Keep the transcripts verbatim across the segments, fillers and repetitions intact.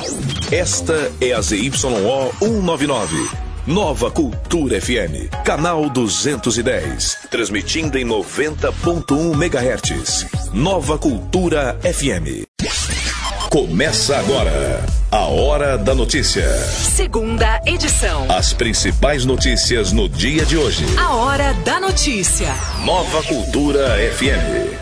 Esta é a Z Y O cento e noventa e nove. Nova Cultura F M, canal duzentos e dez, transmitindo em noventa ponto um megahertz. Nova Cultura F M. Começa agora a Hora da Notícia. Segunda edição. As principais notícias no dia de hoje. A Hora da Notícia. Nova Cultura F M.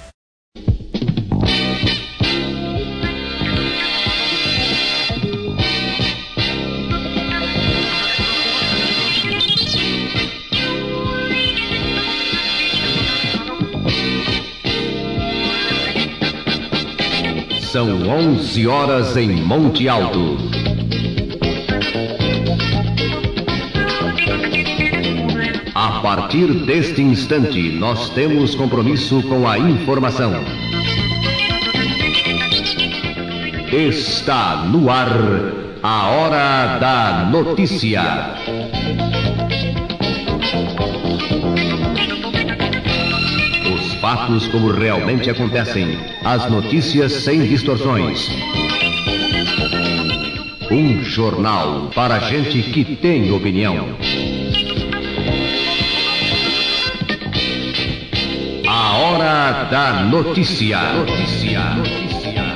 São onze horas em Monte Alto. A partir deste instante, nós temos compromisso com a informação. Está no ar a Hora da Notícia. Fatos como realmente acontecem. As notícias sem distorções. Um jornal para gente que tem opinião. A Hora da Notícia. Notícia. Notícia.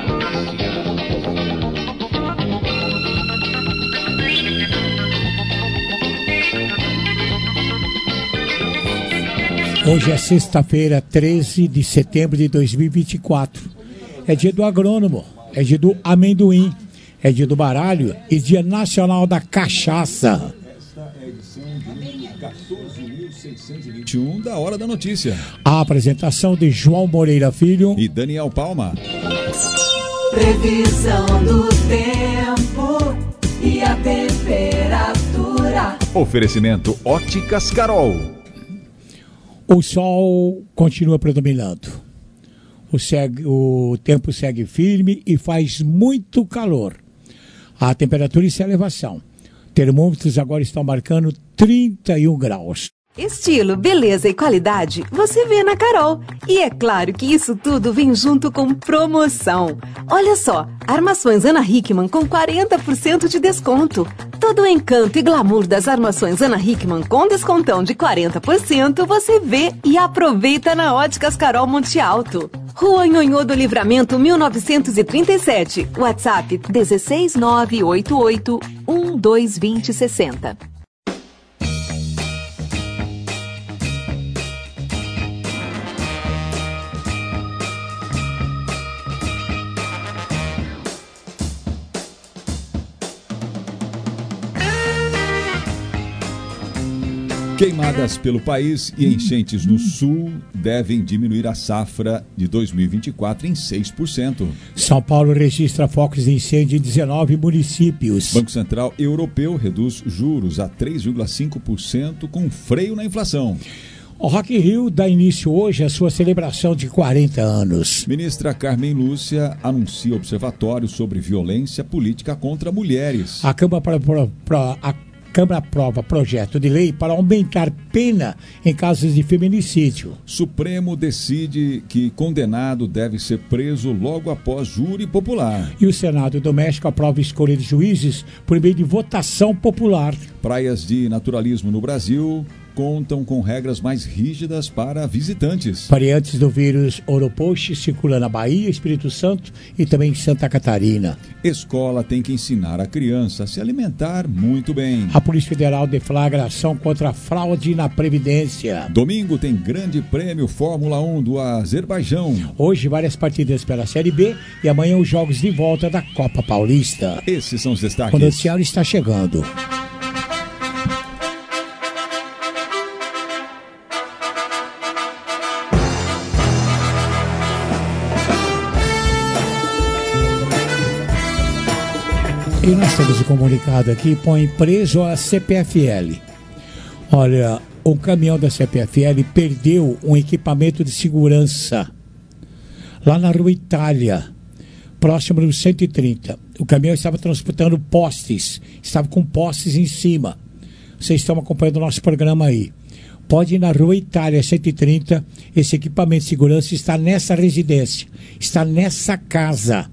Hoje é sexta-feira, treze de setembro de dois mil e vinte e quatro. É dia do agrônomo, é dia do amendoim, é dia do baralho e dia nacional da cachaça. Esta é a edição de número quatorze mil seiscentos e vinte e um da Hora da Notícia. A apresentação de João Moreira Filho e Daniel Palma. Previsão do tempo e a temperatura. Oferecimento Óticas Carol. O sol continua predominando. O, segue, o tempo segue firme e faz muito calor. A temperatura está em elevação. Termômetros agora estão marcando trinta e um graus. Estilo, beleza e qualidade você vê na Carol. E é claro que isso tudo vem junto com promoção. Olha só, armações Ana Hickman com quarenta por cento de desconto. Todo o encanto e glamour das armações Ana Hickman com descontão de quarenta por cento você vê e aproveita na Óticas Carol Monte Alto. Rua Nhonhô do Livramento mil novecentos e trinta e sete. WhatsApp dezesseis nove oito oito um dois dois zero seis zero. Queimadas pelo país e enchentes no sul devem diminuir a safra de dois mil e vinte e quatro em seis por cento. São Paulo registra focos de incêndio em dezenove municípios. Banco Central Europeu reduz juros a três vírgula cinco por cento com freio na inflação. O Rock in Rio dá início hoje à sua celebração de quarenta anos. Ministra Carmen Lúcia anuncia observatório sobre violência política contra mulheres. A Câmara para, para, para a Câmara aprova projeto de lei para aumentar pena em casos de feminicídio. Supremo decide que condenado deve ser preso logo após júri popular. E o Senado do México aprova a escolha de juízes por meio de votação popular. Praias de naturalismo no Brasil contam com regras mais rígidas para visitantes. Variantes do vírus Oropoche circulam na Bahia, Espírito Santo e também em Santa Catarina. Escola tem que ensinar a criança a se alimentar muito bem. A Polícia Federal deflagra ação contra a fraude na Previdência. Domingo tem grande prêmio Fórmula um do Azerbaijão. Hoje várias partidas pela Série B e amanhã os jogos de volta da Copa Paulista. Esses são os destaques. O noticiário está chegando. E nós temos um comunicado aqui, põe preso a C P F L. Olha, o caminhão da C P F L perdeu um equipamento de segurança lá na Rua Itália, próximo do cento e trinta. O caminhão estava transportando postes, estava com postes em cima. Vocês estão acompanhando o nosso programa aí. Pode ir na Rua Itália, cento e trinta, esse equipamento de segurança está nessa residência, está nessa casa,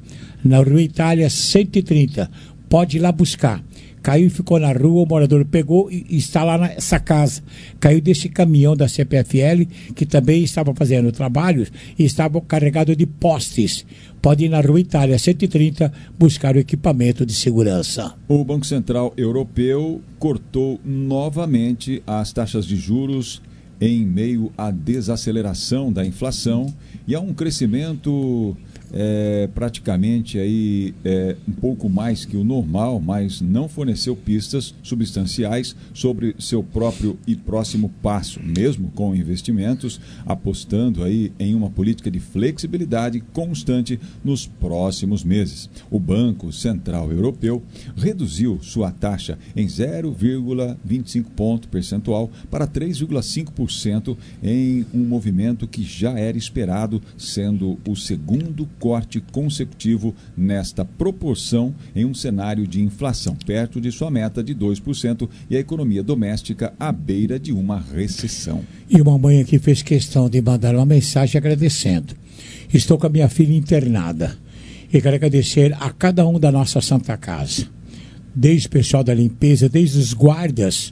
na Rua Itália cento e trinta. Pode ir lá buscar. Caiu e ficou na rua, o morador pegou e está lá nessa casa. Caiu desse caminhão da C P F L, que também estava fazendo trabalhos e estava carregado de postes. Pode ir na Rua Itália cento e trinta buscar o equipamento de segurança. O Banco Central Europeu cortou novamente as taxas de juros em meio à desaceleração da inflação e a um crescimento é, praticamente aí, é, um pouco mais que o normal, mas não forneceu pistas substanciais sobre seu próprio e próximo passo, mesmo com investimentos, apostando aí em uma política de flexibilidade constante nos próximos meses. O Banco Central Europeu reduziu sua taxa em zero vírgula vinte e cinco ponto percentual para três vírgula cinco por cento em um movimento que já era esperado, sendo o segundo corte consecutivo nesta proporção em um cenário de inflação perto de sua meta de dois por cento e a economia doméstica à beira de uma recessão. E uma mãe aqui fez questão de mandar uma mensagem agradecendo. Estou com a minha filha internada e quero agradecer a cada um da nossa Santa Casa, desde o pessoal da limpeza, desde os guardas,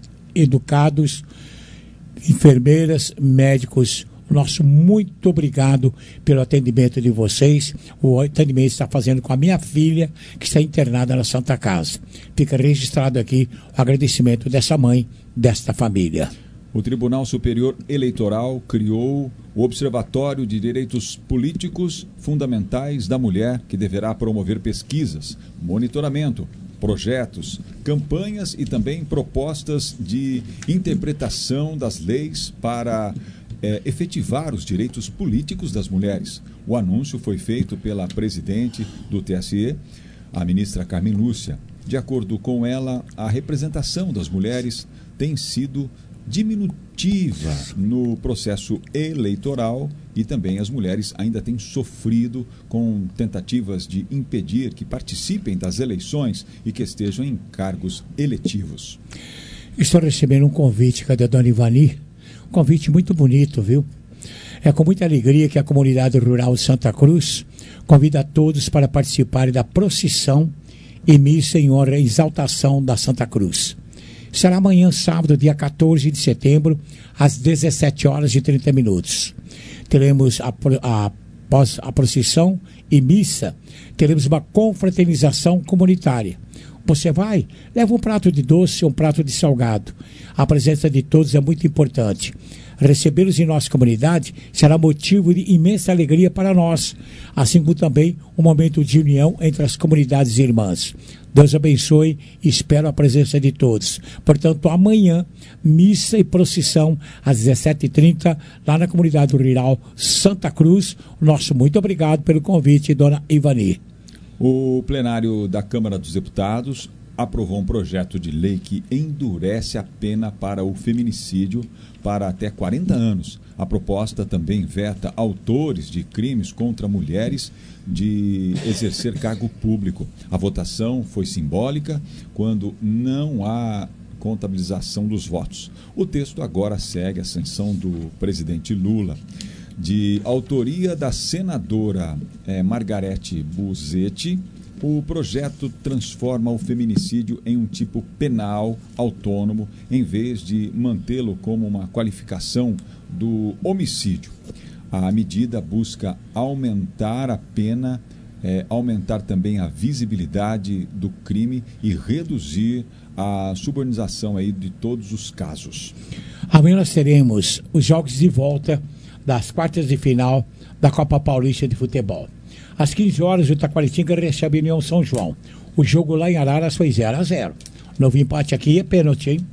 educados, enfermeiras, médicos. Nosso muito obrigado pelo atendimento de vocês. O atendimento está fazendo com a minha filha, que está internada na Santa Casa. Fica registrado aqui o agradecimento dessa mãe, desta família. O Tribunal Superior Eleitoral criou o Observatório de Direitos Políticos Fundamentais da Mulher, que deverá promover pesquisas, monitoramento, projetos, campanhas e também propostas de interpretação das leis para É, efetivar os direitos políticos das mulheres. O anúncio foi feito pela presidente do T S E, a ministra Carmen Lúcia. De acordo com ela, a representação das mulheres tem sido diminutiva no processo eleitoral e também as mulheres ainda têm sofrido com tentativas de impedir que participem das eleições e que estejam em cargos eletivos. Estou recebendo um convite, cadê a dona Ivani? Um convite muito bonito, viu? É com muita alegria que a comunidade rural de Santa Cruz convida a todos para participarem da procissão e missa em honra e exaltação da Santa Cruz. Será amanhã, sábado, dia quatorze de setembro, às dezessete horas e trinta minutos. Teremos, a, a, após a procissão e missa, teremos uma confraternização comunitária. Você vai, leva um prato de doce, um prato de salgado. A presença de todos é muito importante. Recebê-los em nossa comunidade será motivo de imensa alegria para nós, assim como também um momento de união entre as comunidades irmãs. Deus abençoe e espero a presença de todos. Portanto, amanhã, missa e procissão às dezessete e trinta, lá na comunidade rural Santa Cruz. Nosso muito obrigado pelo convite, dona Ivani. O plenário da Câmara dos Deputados aprovou um projeto de lei que endurece a pena para o feminicídio para até quarenta anos. A proposta também veta autores de crimes contra mulheres de exercer cargo público. A votação foi simbólica quando não há contabilização dos votos. O texto agora segue a sanção do presidente Lula. De autoria da senadora eh, Margarete Busetti, o projeto transforma o feminicídio em um tipo penal autônomo, em vez de mantê-lo como uma qualificação do homicídio. A medida busca aumentar a pena, eh, aumentar também a visibilidade do crime e reduzir a subornização aí de todos os casos. Amanhã nós teremos os jogos de volta das quartas de final da Copa Paulista de Futebol. Às quinze horas, o Taquaritinga recebe a União São João. O jogo lá em Araras foi zero a zero. Novo empate aqui é pênalti, hein?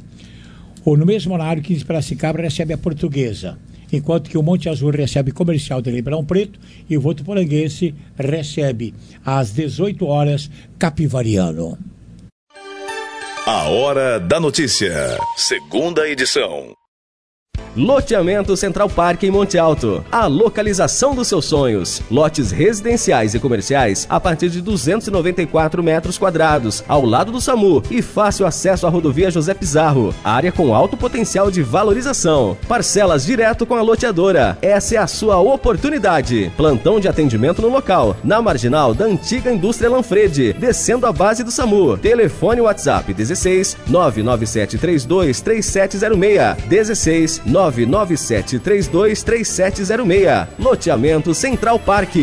Ou no mesmo horário, quinze Piracicaba recebe a Portuguesa, enquanto que o Monte Azul recebe Comercial de Ribeirão Preto e o Votuporanguense recebe às dezoito horas Capivariano. A Hora da Notícia, segunda edição. Loteamento Central Park em Monte Alto. A localização dos seus sonhos. Lotes residenciais e comerciais a partir de duzentos e noventa e quatro metros quadrados, ao lado do SAMU e fácil acesso à rodovia José Pizarro. Área com alto potencial de valorização. Parcelas direto com a loteadora. Essa é a sua oportunidade. Plantão de atendimento no local, na marginal da antiga indústria Lanfredi, descendo a base do SAMU. Telefone WhatsApp dezesseis nove nove sete três dois três sete zero seis. dezesseis nove nove sete três dois três sete zero seis. Loteamento Central Park.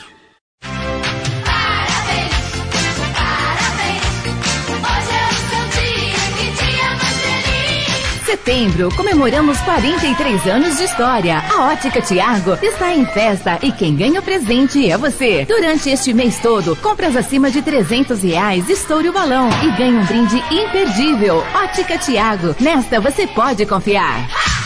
Setembro, comemoramos quarenta e três anos de história. A Ótica Tiago está em festa e quem ganha o presente é você. Durante este mês todo, compras acima de trezentos reais, estoure o balão e ganhe um brinde imperdível. Ótica Tiago, nesta você pode confiar.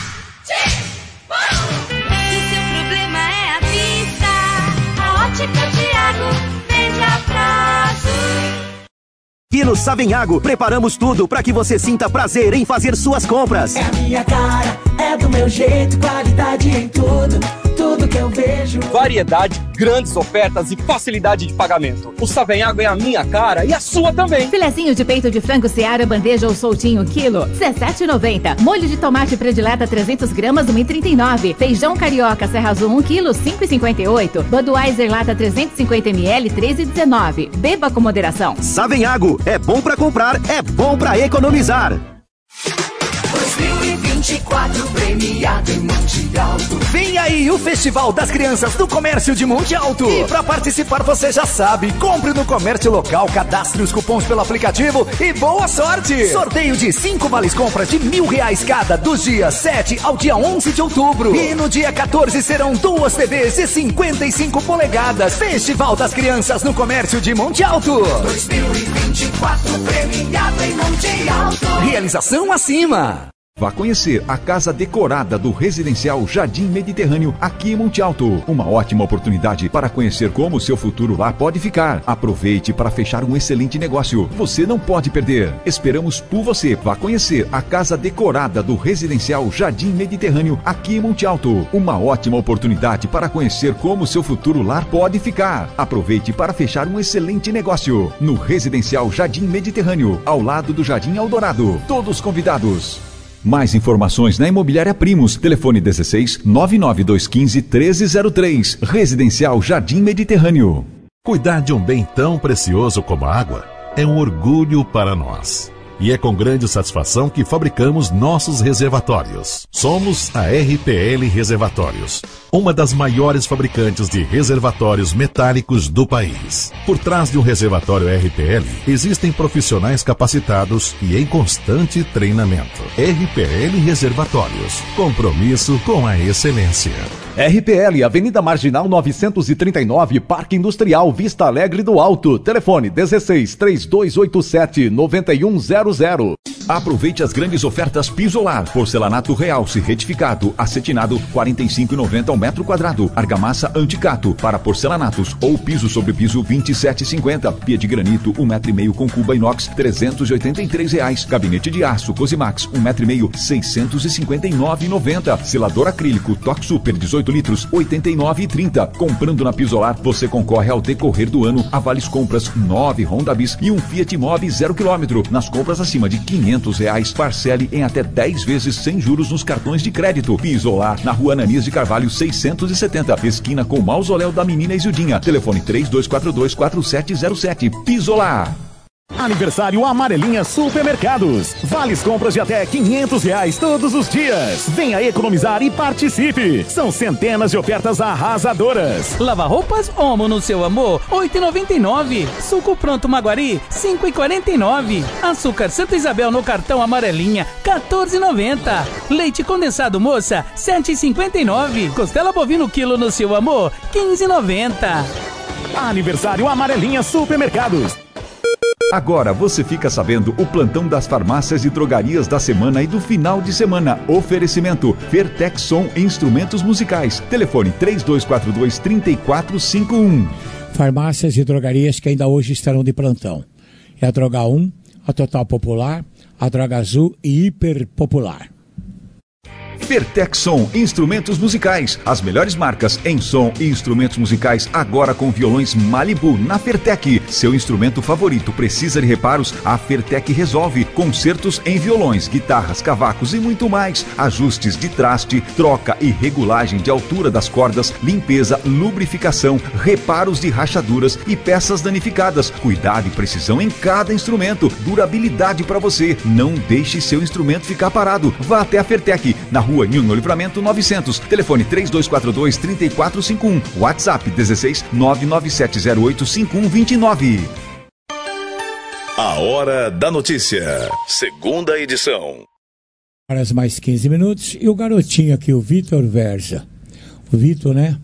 Aqui no Savenhago, preparamos tudo para que você sinta prazer em fazer suas compras. É a minha cara, é do meu jeito, qualidade em tudo, tudo que eu vejo. Variedade, grandes ofertas e facilidade de pagamento. O Savenhago é a minha cara e a sua também. Filezinho de peito de frango Seara, bandeja ou soltinho, quilo, dezessete reais e noventa centavos. Molho de tomate predileta, trezentos gramas, um real e trinta e nove centavos. Feijão carioca Serra Azul, um quilo, cinco reais e cinquenta e oito centavos. Budweiser lata trezentos e cinquenta mililitros, treze reais e dezenove centavos. Beba com moderação. Savenhago, é bom pra comprar, é bom pra economizar. dois mil e vinte e quatro premiado em Monte Alto. Vem aí o Festival das Crianças do Comércio de Monte Alto. E para participar você já sabe, compre no comércio local, cadastre os cupons pelo aplicativo e boa sorte. Sorteio de cinco vales compras de mil reais cada dos dias sete ao dia onze de outubro. E no dia quatorze serão duas T Vs de cinquenta e cinco polegadas. Festival das Crianças no Comércio de Monte Alto. dois mil e vinte e quatro premiado em Monte Alto. Realização acima. Vá conhecer a casa decorada do Residencial Jardim Mediterrâneo aqui em Monte Alto. Uma ótima oportunidade para conhecer como o seu futuro lá pode ficar. Aproveite para fechar um excelente negócio. Você não pode perder. Esperamos por você. Vá conhecer a casa decorada do Residencial Jardim Mediterrâneo aqui em Monte Alto. Uma ótima oportunidade para conhecer como o seu futuro lar pode ficar. Aproveite para fechar um excelente negócio no Residencial Jardim Mediterrâneo, ao lado do Jardim Eldorado. Todos convidados. Mais informações na Imobiliária Primos. Telefone dezesseis nove nove dois um cinco um três zero três. Residencial Jardim Mediterrâneo. Cuidar de um bem tão precioso como a água é um orgulho para nós. E é com grande satisfação que fabricamos nossos reservatórios. Somos a R P L Reservatórios, uma das maiores fabricantes de reservatórios metálicos do país. Por trás de um reservatório R P L, existem profissionais capacitados e em constante treinamento. R P L Reservatórios, compromisso com a excelência. R P L, Avenida Marginal novecentos e trinta e nove, Parque Industrial, Vista Alegre do Alto. Telefone dezesseis, três dois oito sete, nove um zero zero. Aproveite as grandes ofertas Pisolar. Porcelanato Realce retificado, acetinado, quarenta e cinco reais e noventa centavos ao metro quadrado. Argamassa Anticato para porcelanatos ou piso sobre piso vinte e sete reais e cinquenta centavos. Pia de granito um metro e meio com cuba inox trezentos e oitenta e três reais. Gabinete de aço Cosimax um metro e meio seiscentos e cinquenta e nove reais e noventa centavos. Selador acrílico Toque Super dezoito litros oitenta e nove reais e trinta centavos. Comprando na Pisolar você concorre ao decorrer do ano a vales compras nove Honda Bis e um Fiat Mobi zero quilômetro. Nas compras acima de quinhentos reais, parcele em até dez vezes sem juros nos cartões de crédito. Pisolar, na Rua Ananias de Carvalho seiscentos e setenta, esquina com o Mausoléu da Menina Isildinha. Telefone três dois quatro dois, quatro sete zero sete. Pisolar. Aniversário Amarelinha Supermercados. Vales compras de até quinhentos reais todos os dias. Venha economizar e participe. São centenas de ofertas arrasadoras. Lava roupas Omo no seu amor, oito reais e noventa e nove centavos. Suco pronto Maguari, cinco reais e quarenta e nove centavos. Açúcar Santa Isabel no cartão Amarelinha, quatorze reais e noventa centavos. Leite condensado Moça, sete reais e cinquenta e nove centavos. Costela bovino quilo no seu amor, quinze reais e noventa centavos. Aniversário Amarelinha Supermercados. Agora você fica sabendo o plantão das farmácias e drogarias da semana e do final de semana. Oferecimento Fertexson Instrumentos Musicais. Telefone três dois quatro dois, três quatro cinco um. Farmácias e drogarias que ainda hoje estarão de plantão. É a Droga um, a Total Popular, a Droga Azul e Hiper Popular. Fertexson Instrumentos Musicais. As melhores marcas em som e instrumentos musicais agora com violões Malibu na Fertec. Seu instrumento favorito precisa de reparos? A Fertec resolve. Concertos em violões, guitarras, cavacos e muito mais. Ajustes de traste, troca e regulagem de altura das cordas, limpeza, lubrificação, reparos de rachaduras e peças danificadas. Cuidado e precisão em cada instrumento. Durabilidade para você. Não deixe seu instrumento ficar parado. Vá até a Fertec, na rua Nho Livramento novecentos. Telefone três dois quatro dois, três quatro cinco um. WhatsApp dezesseis, nove nove sete zero oito, cinco um dois nove. A Hora da Notícia. Segunda edição. Horas mais quinze minutos. E o garotinho aqui, o Vitor Verza. O Vitor, né?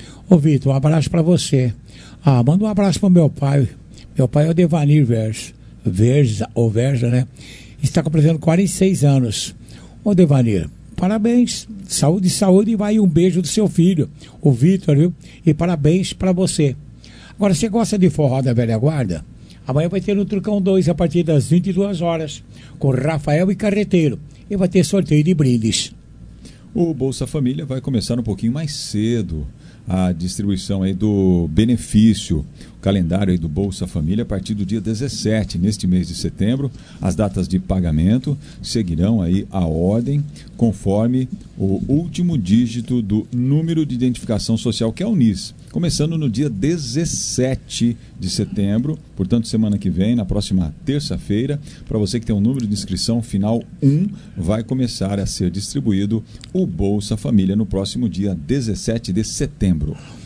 Ô Vitor, um abraço pra você. Ah, manda um abraço pro meu pai. Meu pai é o Devanir Verza. Verza, ou Verza, né? Está completando quarenta e seis anos. Ô Devanir, parabéns, saúde, saúde, e vai um beijo do seu filho, o Vitor, viu? E parabéns para você. Agora, você gosta de forró da velha guarda? Amanhã vai ter no Trucão dois a partir das vinte e duas horas, com Rafael e Carreteiro. E vai ter sorteio de brindes. O Bolsa Família vai começar um pouquinho mais cedo a distribuição aí do benefício, o calendário aí do Bolsa Família a partir do dia dezessete, neste mês de setembro. As datas de pagamento seguirão aí a ordem conforme o último dígito do número de identificação social, que é o N I S, começando no dia dezessete de setembro, portanto semana que vem, na próxima terça-feira. Para você que tem um número de inscrição final um, vai começar a ser distribuído o Bolsa Família no próximo dia dezessete de setembro.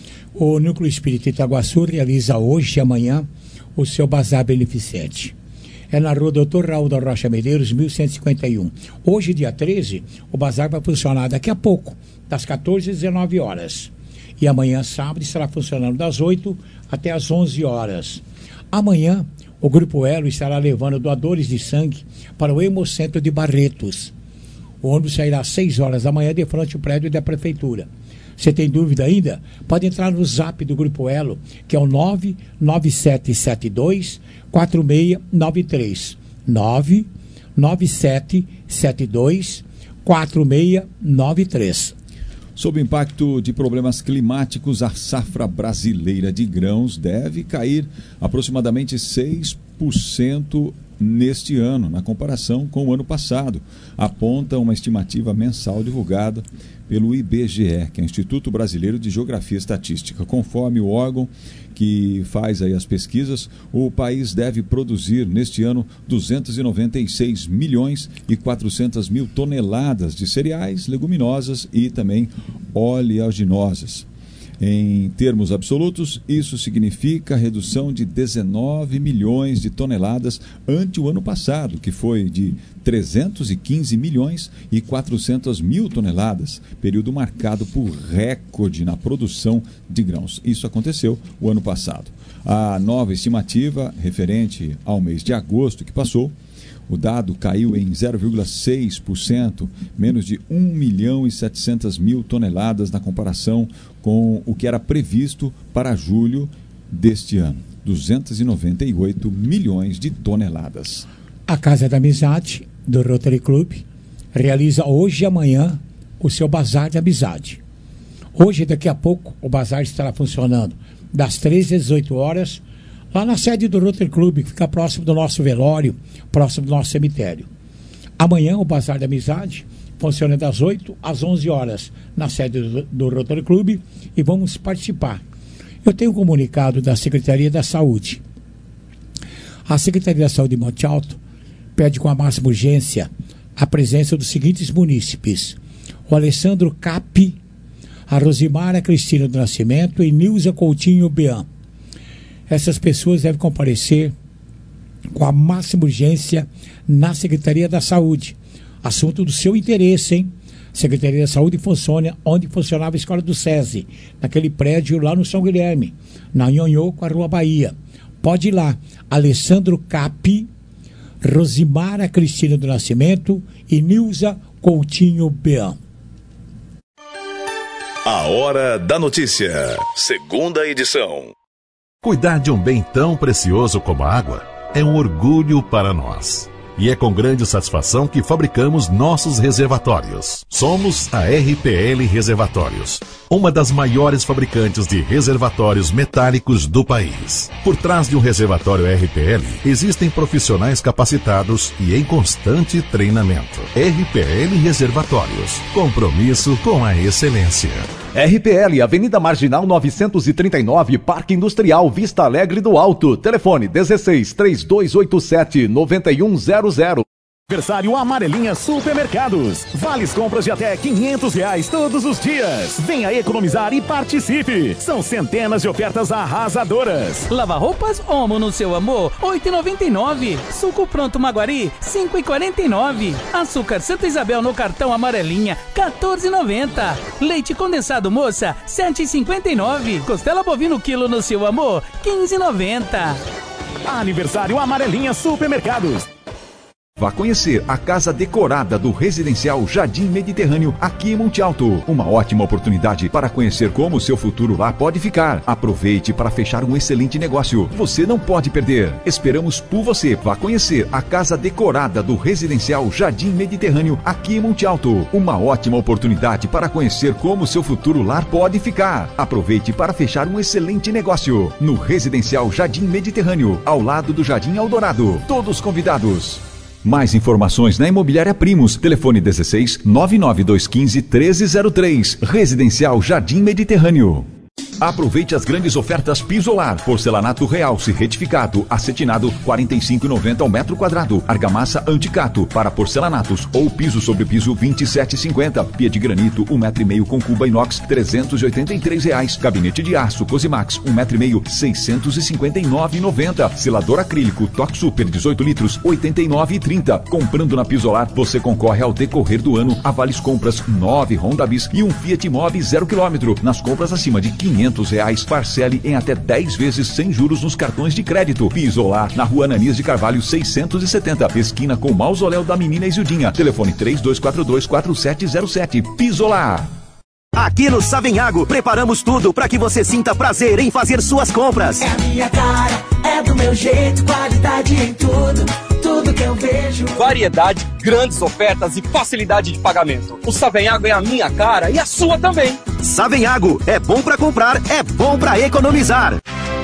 O Núcleo Espírita Itaguaçu realiza hoje e amanhã o seu bazar beneficente. É na rua doutor Raul da Rocha Medeiros, mil cento e cinquenta e um. Hoje, dia treze, o bazar vai funcionar daqui a pouco, das quatorze às dezenove horas. E amanhã, sábado, estará funcionando das oito até às onze horas. Amanhã, o Grupo Elo estará levando doadores de sangue para o Hemocentro de Barretos. O ônibus sairá às seis horas da manhã de frente ao prédio da Prefeitura. Você tem dúvida ainda? Pode entrar no zap do Grupo Elo, que é o nove nove sete sete dois, quatro seis nove três. nove nove sete sete dois, quatro seis nove três. Sob o impacto de problemas climáticos, a safra brasileira de grãos deve cair aproximadamente seis por cento neste ano, na comparação com o ano passado, aponta uma estimativa mensal divulgada pelo I B G E, que é o Instituto Brasileiro de Geografia e Estatística. Conforme o órgão que faz aí as pesquisas, o país deve produzir neste ano duzentos e noventa e seis milhões e quatrocentas mil toneladas de cereais, leguminosas e também oleaginosas. Em termos absolutos, isso significa redução de dezenove milhões de toneladas ante o ano passado, que foi de trezentos e quinze milhões e quatrocentas mil toneladas, período marcado por recorde na produção de grãos. Isso aconteceu o ano passado. A nova estimativa, referente ao mês de agosto que passou, o dado caiu em zero vírgula seis por cento, menos de um milhão e setecentas mil toneladas na comparação com o que era previsto para julho deste ano, duzentos e noventa e oito milhões de toneladas. A Casa da Amizade, do Rotary Club, realiza hoje e amanhã o seu Bazar de Amizade. Hoje, daqui a pouco, o bazar estará funcionando das treze às dezoito horas, lá na sede do Rotary Club, que fica próximo do nosso velório, próximo do nosso cemitério. Amanhã, o Bazar da Amizade funciona das oito às onze horas, na sede do, do Rotary Club, e vamos participar. Eu tenho um comunicado da Secretaria da Saúde. A Secretaria da Saúde de Monte Alto pede com a máxima urgência a presença dos seguintes munícipes: o Alessandro Cap, a Rosimara Cristina do Nascimento e Nilza Coutinho Bean. Essas pessoas devem comparecer com a máxima urgência na Secretaria da Saúde. Assunto do seu interesse, hein? Secretaria da Saúde funciona onde funcionava a Escola do SESI, naquele prédio lá no São Guilherme, na Nhonhô com a Rua Bahia. Pode ir lá. Alessandro Cap, Rosimara Cristina do Nascimento e Nilza Coutinho Bean. A Hora da Notícia, segunda edição. Cuidar de um bem tão precioso como a água é um orgulho para nós. E é com grande satisfação que fabricamos nossos reservatórios. Somos a R P L Reservatórios, uma das maiores fabricantes de reservatórios metálicos do país. Por trás de um reservatório R P L, existem profissionais capacitados e em constante treinamento. R P L Reservatórios, compromisso com a excelência. R P L, Avenida Marginal novecentos e trinta e nove, Parque Industrial, Vista Alegre do Alto. Telefone dezesseis, três dois oito sete, nove um zero zero. Aniversário Amarelinha Supermercados. Vales compras de até quinhentos reais todos os dias. Venha economizar e participe. São centenas de ofertas arrasadoras. Lava roupas Omo no seu amor, oito reais e noventa e nove. Suco pronto Maguari, cinco reais e quarenta e nove. Açúcar Santa Isabel no cartão Amarelinha, quatorze reais e noventa. Leite condensado Moça, sete reais e cinquenta e nove. Costela bovino quilo no seu amor, quinze reais e noventa. Aniversário Amarelinha Supermercados. Vá conhecer a casa decorada do Residencial Jardim Mediterrâneo, aqui em Monte Alto. Uma ótima oportunidade para conhecer como o seu futuro lá pode ficar. Aproveite para fechar um excelente negócio. Você não pode perder. Esperamos por você. Vá conhecer a casa decorada do Residencial Jardim Mediterrâneo, aqui em Monte Alto. Uma ótima oportunidade para conhecer como o seu futuro lar pode ficar. Aproveite para fechar um excelente negócio. No Residencial Jardim Mediterrâneo, ao lado do Jardim Eldorado. Todos convidados. Mais informações na Imobiliária Primos. Telefone dezesseis, nove nove dois um cinco, treze zero três. Residencial Jardim Mediterrâneo. Aproveite as grandes ofertas Pisolar. Porcelanato Realce retificado, acetinado, quarenta e cinco reais e noventa centavos ao metro quadrado. Argamassa Anticato para porcelanatos ou piso sobre piso, vinte e sete reais e cinquenta centavos. Pia de granito, um metro e meio com cuba inox, trezentos e oitenta e três reais. Gabinete de aço Cosimax, um metro e meio, seiscentos e cinquenta e nove reais e noventa centavos. Selador acrílico Toque Super, dezoito litros, oitenta e nove reais e trinta centavos. Comprando na Pisolar, você concorre ao decorrer do ano a vales compras nove Honda Bis e um Fiat Mobi zero quilômetro. Nas compras acima de quinhentos reais, parcele em até dez vezes sem juros nos cartões de crédito. Pisolar, na Rua Ananias de Carvalho seiscentos e setenta, esquina com o Mausoléu da Menina Isildinha. Telefone três dois quatro dois, quatro sete zero sete. Pisolar. Aqui no Savenhago, preparamos tudo para que você sinta prazer em fazer suas compras. É a minha cara, é do meu jeito, qualidade em tudo, tudo que eu vejo. Variedade, grandes ofertas e facilidade de pagamento. O Savenhago é a minha cara e a sua também. Savenhago, é bom para comprar, é bom para economizar.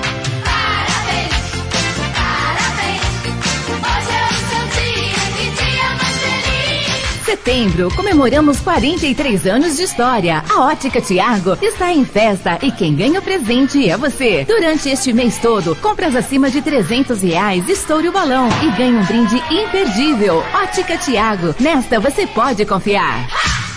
Setembro, comemoramos quarenta e três anos de história. A Ótica Tiago está em festa e quem ganha o presente é você. Durante este mês todo, compras acima de trezentos reais, estoure o balão e ganhe um brinde imperdível. Ótica Tiago, nesta você pode confiar.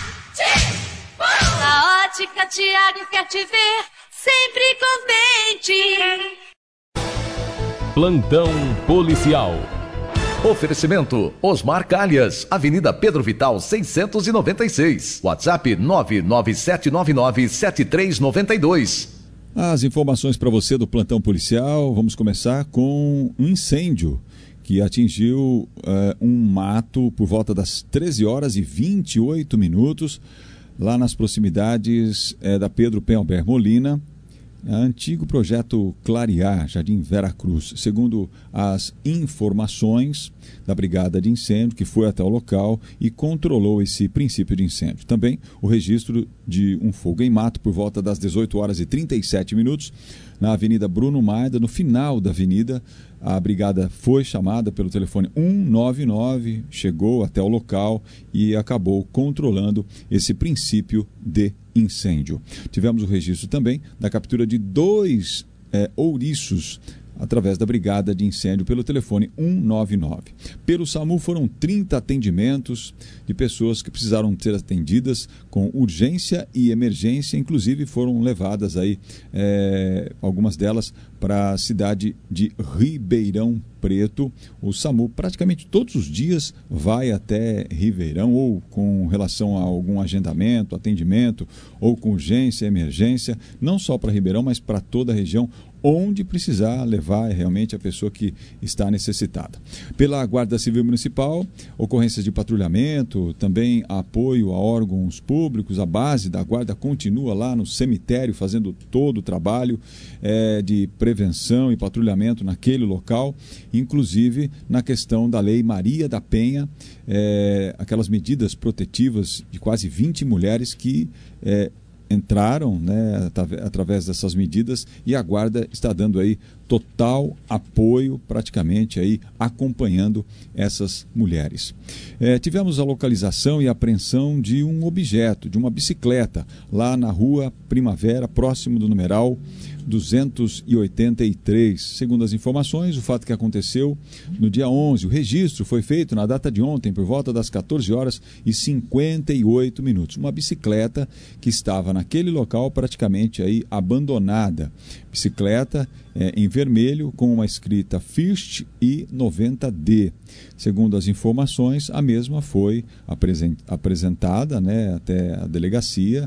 A Ótica Tiago quer te ver sempre contente. Plantão Policial. Oferecimento Osmar Calhas, Avenida Pedro Vital seiscentos e noventa e seis. WhatsApp nove nove sete nove nove sete três nove dois. As informações para você do plantão policial. Vamos começar com um incêndio que atingiu uh, um mato por volta das treze horas e vinte e oito minutos, lá nas proximidades uh, da Pedro Penhalber Molina, antigo projeto Clarear, Jardim Vera Cruz. Segundo as informações da Brigada de Incêndio, que foi até o local e controlou esse princípio de incêndio. Também o registro de um fogo em mato por volta das dezoito horas e trinta e sete minutos, na Avenida Bruno Maida, no final da avenida. A brigada foi chamada pelo telefone um nove nove, chegou até o local e acabou controlando esse princípio de incêndio. Tivemos o registro também da captura de dois é, ouriços através da brigada de incêndio pelo telefone um nove nove. Pelo SAMU foram trinta atendimentos de pessoas que precisaram ser atendidas com urgência e emergência, inclusive foram levadas aí é, algumas delas para a cidade de Ribeirão Preto. O SAMU praticamente todos os dias vai até Ribeirão, ou com relação a algum agendamento, atendimento, ou com urgência, emergência, não só para Ribeirão, mas para toda a região onde precisar levar realmente a pessoa que está necessitada. Pela Guarda Civil Municipal, ocorrências de patrulhamento, também apoio a órgãos públicos, a base da Guarda continua lá no cemitério fazendo todo o trabalho é, de prevenção e patrulhamento naquele local, inclusive na questão da Lei Maria da Penha, é, aquelas medidas protetivas de quase vinte mulheres que é, entraram, né, através dessas medidas, e a Guarda está dando aí total apoio, praticamente aí acompanhando essas mulheres. É, tivemos a localização e apreensão de um objeto, de uma bicicleta, lá na Rua Primavera, próximo do numeral duzentos e oitenta e três. Segundo as informações, o fato que aconteceu no dia onze, o registro foi feito na data de ontem, por volta das quatorze horas e cinquenta e oito minutos. Uma bicicleta que estava naquele local praticamente aí abandonada. Bicicleta é, em vermelho com uma escrita First e noventa D. Segundo as informações, a mesma foi apresentada, né, até a delegacia,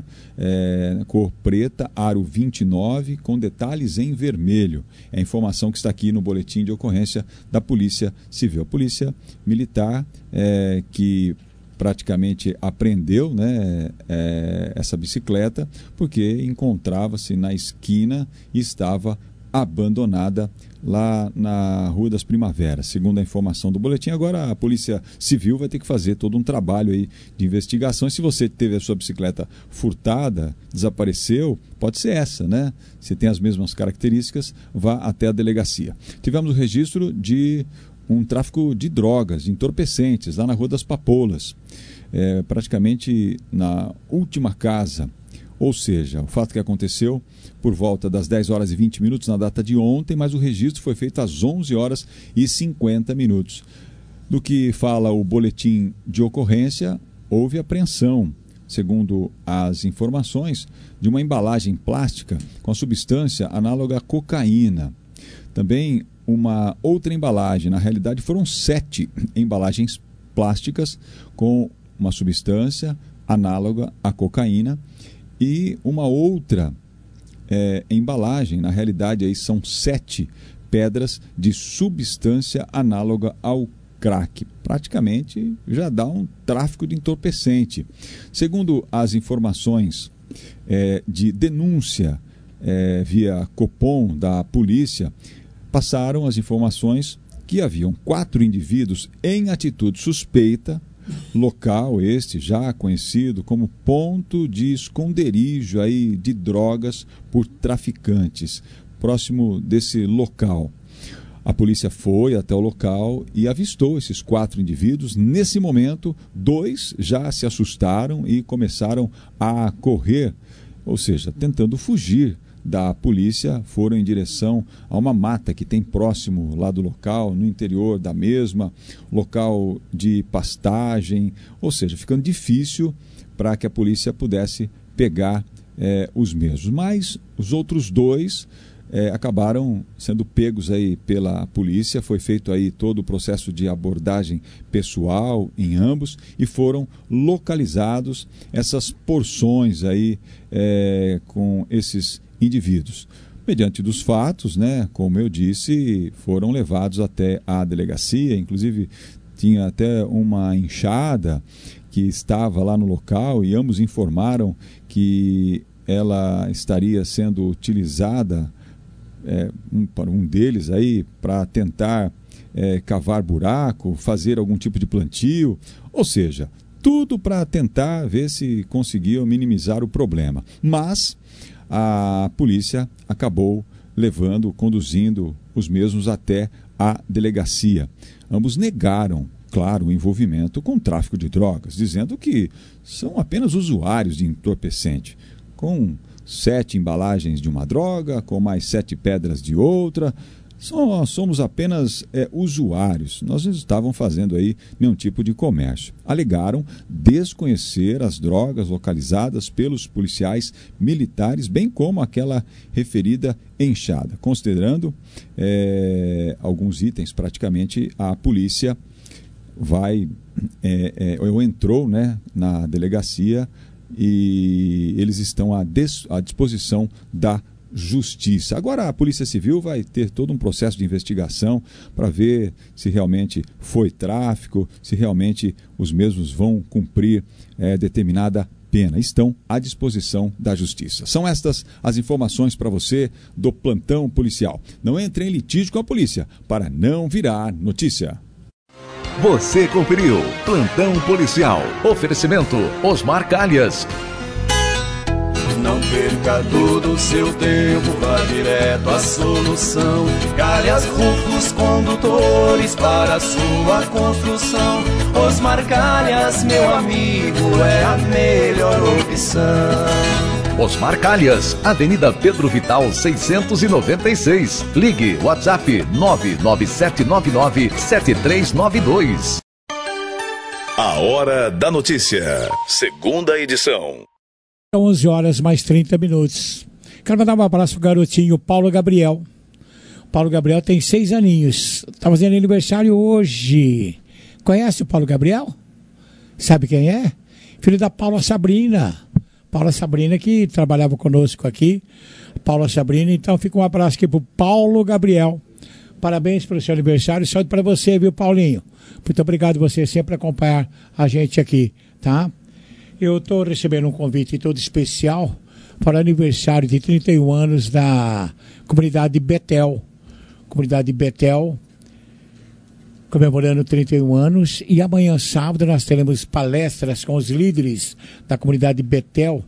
é, cor preta, aro vinte e nove, com detalhes em vermelho. É a informação que está aqui no boletim de ocorrência da Polícia Civil. A Polícia Militar, é, que praticamente apreendeu, né, é, essa bicicleta, porque encontrava-se na esquina e estava abandonada lá na Rua das Primaveras. Segundo a informação do boletim, agora a Polícia Civil vai ter que fazer todo um trabalho aí de investigação. E se você teve a sua bicicleta furtada, desapareceu, pode ser essa, né? Se tem as mesmas características, vá até a delegacia. Tivemos o registro de um tráfico de drogas, de entorpecentes, lá na Rua das Papoulas, é, praticamente na última casa. Ou seja, o fato que aconteceu por volta das dez horas e vinte minutos na data de ontem, mas o registro foi feito às onze horas e cinquenta minutos. Do que fala o boletim de ocorrência, houve apreensão, segundo as informações, de uma embalagem plástica com a substância análoga à cocaína. Também uma outra embalagem, na realidade foram sete embalagens plásticas com uma substância análoga à cocaína e uma outra é, embalagem, na realidade aí são sete pedras de substância análoga ao crack. Praticamente já dá um tráfico de entorpecente. Segundo as informações é, de denúncia é, via Copom da polícia, passaram as informações que haviam quatro indivíduos em atitude suspeita, local este já conhecido como ponto de esconderijo aí de drogas por traficantes, próximo desse local. A polícia foi até o local e avistou esses quatro indivíduos. Nesse momento, dois já se assustaram e começaram a correr, ou seja, tentando fugir da polícia, foram em direção a uma mata que tem próximo lá do local, no interior da mesma, local de pastagem, ou seja, ficando difícil para que a polícia pudesse pegar eh, os mesmos. Mas os outros dois eh, acabaram sendo pegos aí pela polícia, foi feito aí todo o processo de abordagem pessoal em ambos e foram localizados essas porções aí eh, com esses indivíduos. Mediante dos fatos, né, como eu disse, foram levados até a delegacia, inclusive tinha até uma enxada que estava lá no local e ambos informaram que ela estaria sendo utilizada, é, um, para um deles aí, para tentar é, cavar buraco, fazer algum tipo de plantio, ou seja, tudo para tentar ver se conseguiam minimizar o problema. Mas a polícia acabou levando, conduzindo os mesmos até a delegacia. Ambos negaram, claro, o envolvimento com o tráfico de drogas, dizendo que são apenas usuários de entorpecente, com sete embalagens de uma droga, com mais sete pedras de outra. Só somos apenas é, usuários, nós não estavam fazendo aí nenhum tipo de comércio. Alegaram desconhecer as drogas localizadas pelos policiais militares, bem como aquela referida enxada. Considerando é, alguns itens, praticamente a polícia vai, é, é, ou entrou, né, na delegacia e eles estão à, des, à disposição da justiça. Agora a Polícia Civil vai ter todo um processo de investigação para ver se realmente foi tráfico, se realmente os mesmos vão cumprir é, determinada pena. Estão à disposição da Justiça. São estas as informações para você do plantão policial. Não entre em litígio com a polícia para não virar notícia. Você conferiu Plantão Policial. Oferecimento Osmar Calhas. Não perca todo o seu tempo, vá direto à solução. Calhas, rufos, condutores para a sua construção. Osmar Calhas, meu amigo, é a melhor opção. Osmar Calhas, Avenida Pedro Vital seiscentos e noventa e seis. Ligue WhatsApp nove nove sete nove nove sete três nove dois. A Hora da Notícia, segunda edição. onze horas mais trinta minutos. Quero mandar um abraço pro garotinho Paulo Gabriel. Paulo Gabriel tem seis aninhos. Tá fazendo aniversário hoje. Conhece o Paulo Gabriel? Sabe quem é? Filho da Paula Sabrina. Paula Sabrina que trabalhava conosco aqui. Paula Sabrina, então fica um abraço aqui pro Paulo Gabriel. Parabéns pelo seu aniversário. Só para você, viu, Paulinho? Muito obrigado você sempre acompanhar a gente aqui, tá? Eu estou recebendo um convite todo especial para o aniversário de trinta e um anos da comunidade de Betel. Comunidade de Betel, comemorando trinta e um anos. E amanhã, sábado, nós teremos palestras com os líderes da comunidade de Betel,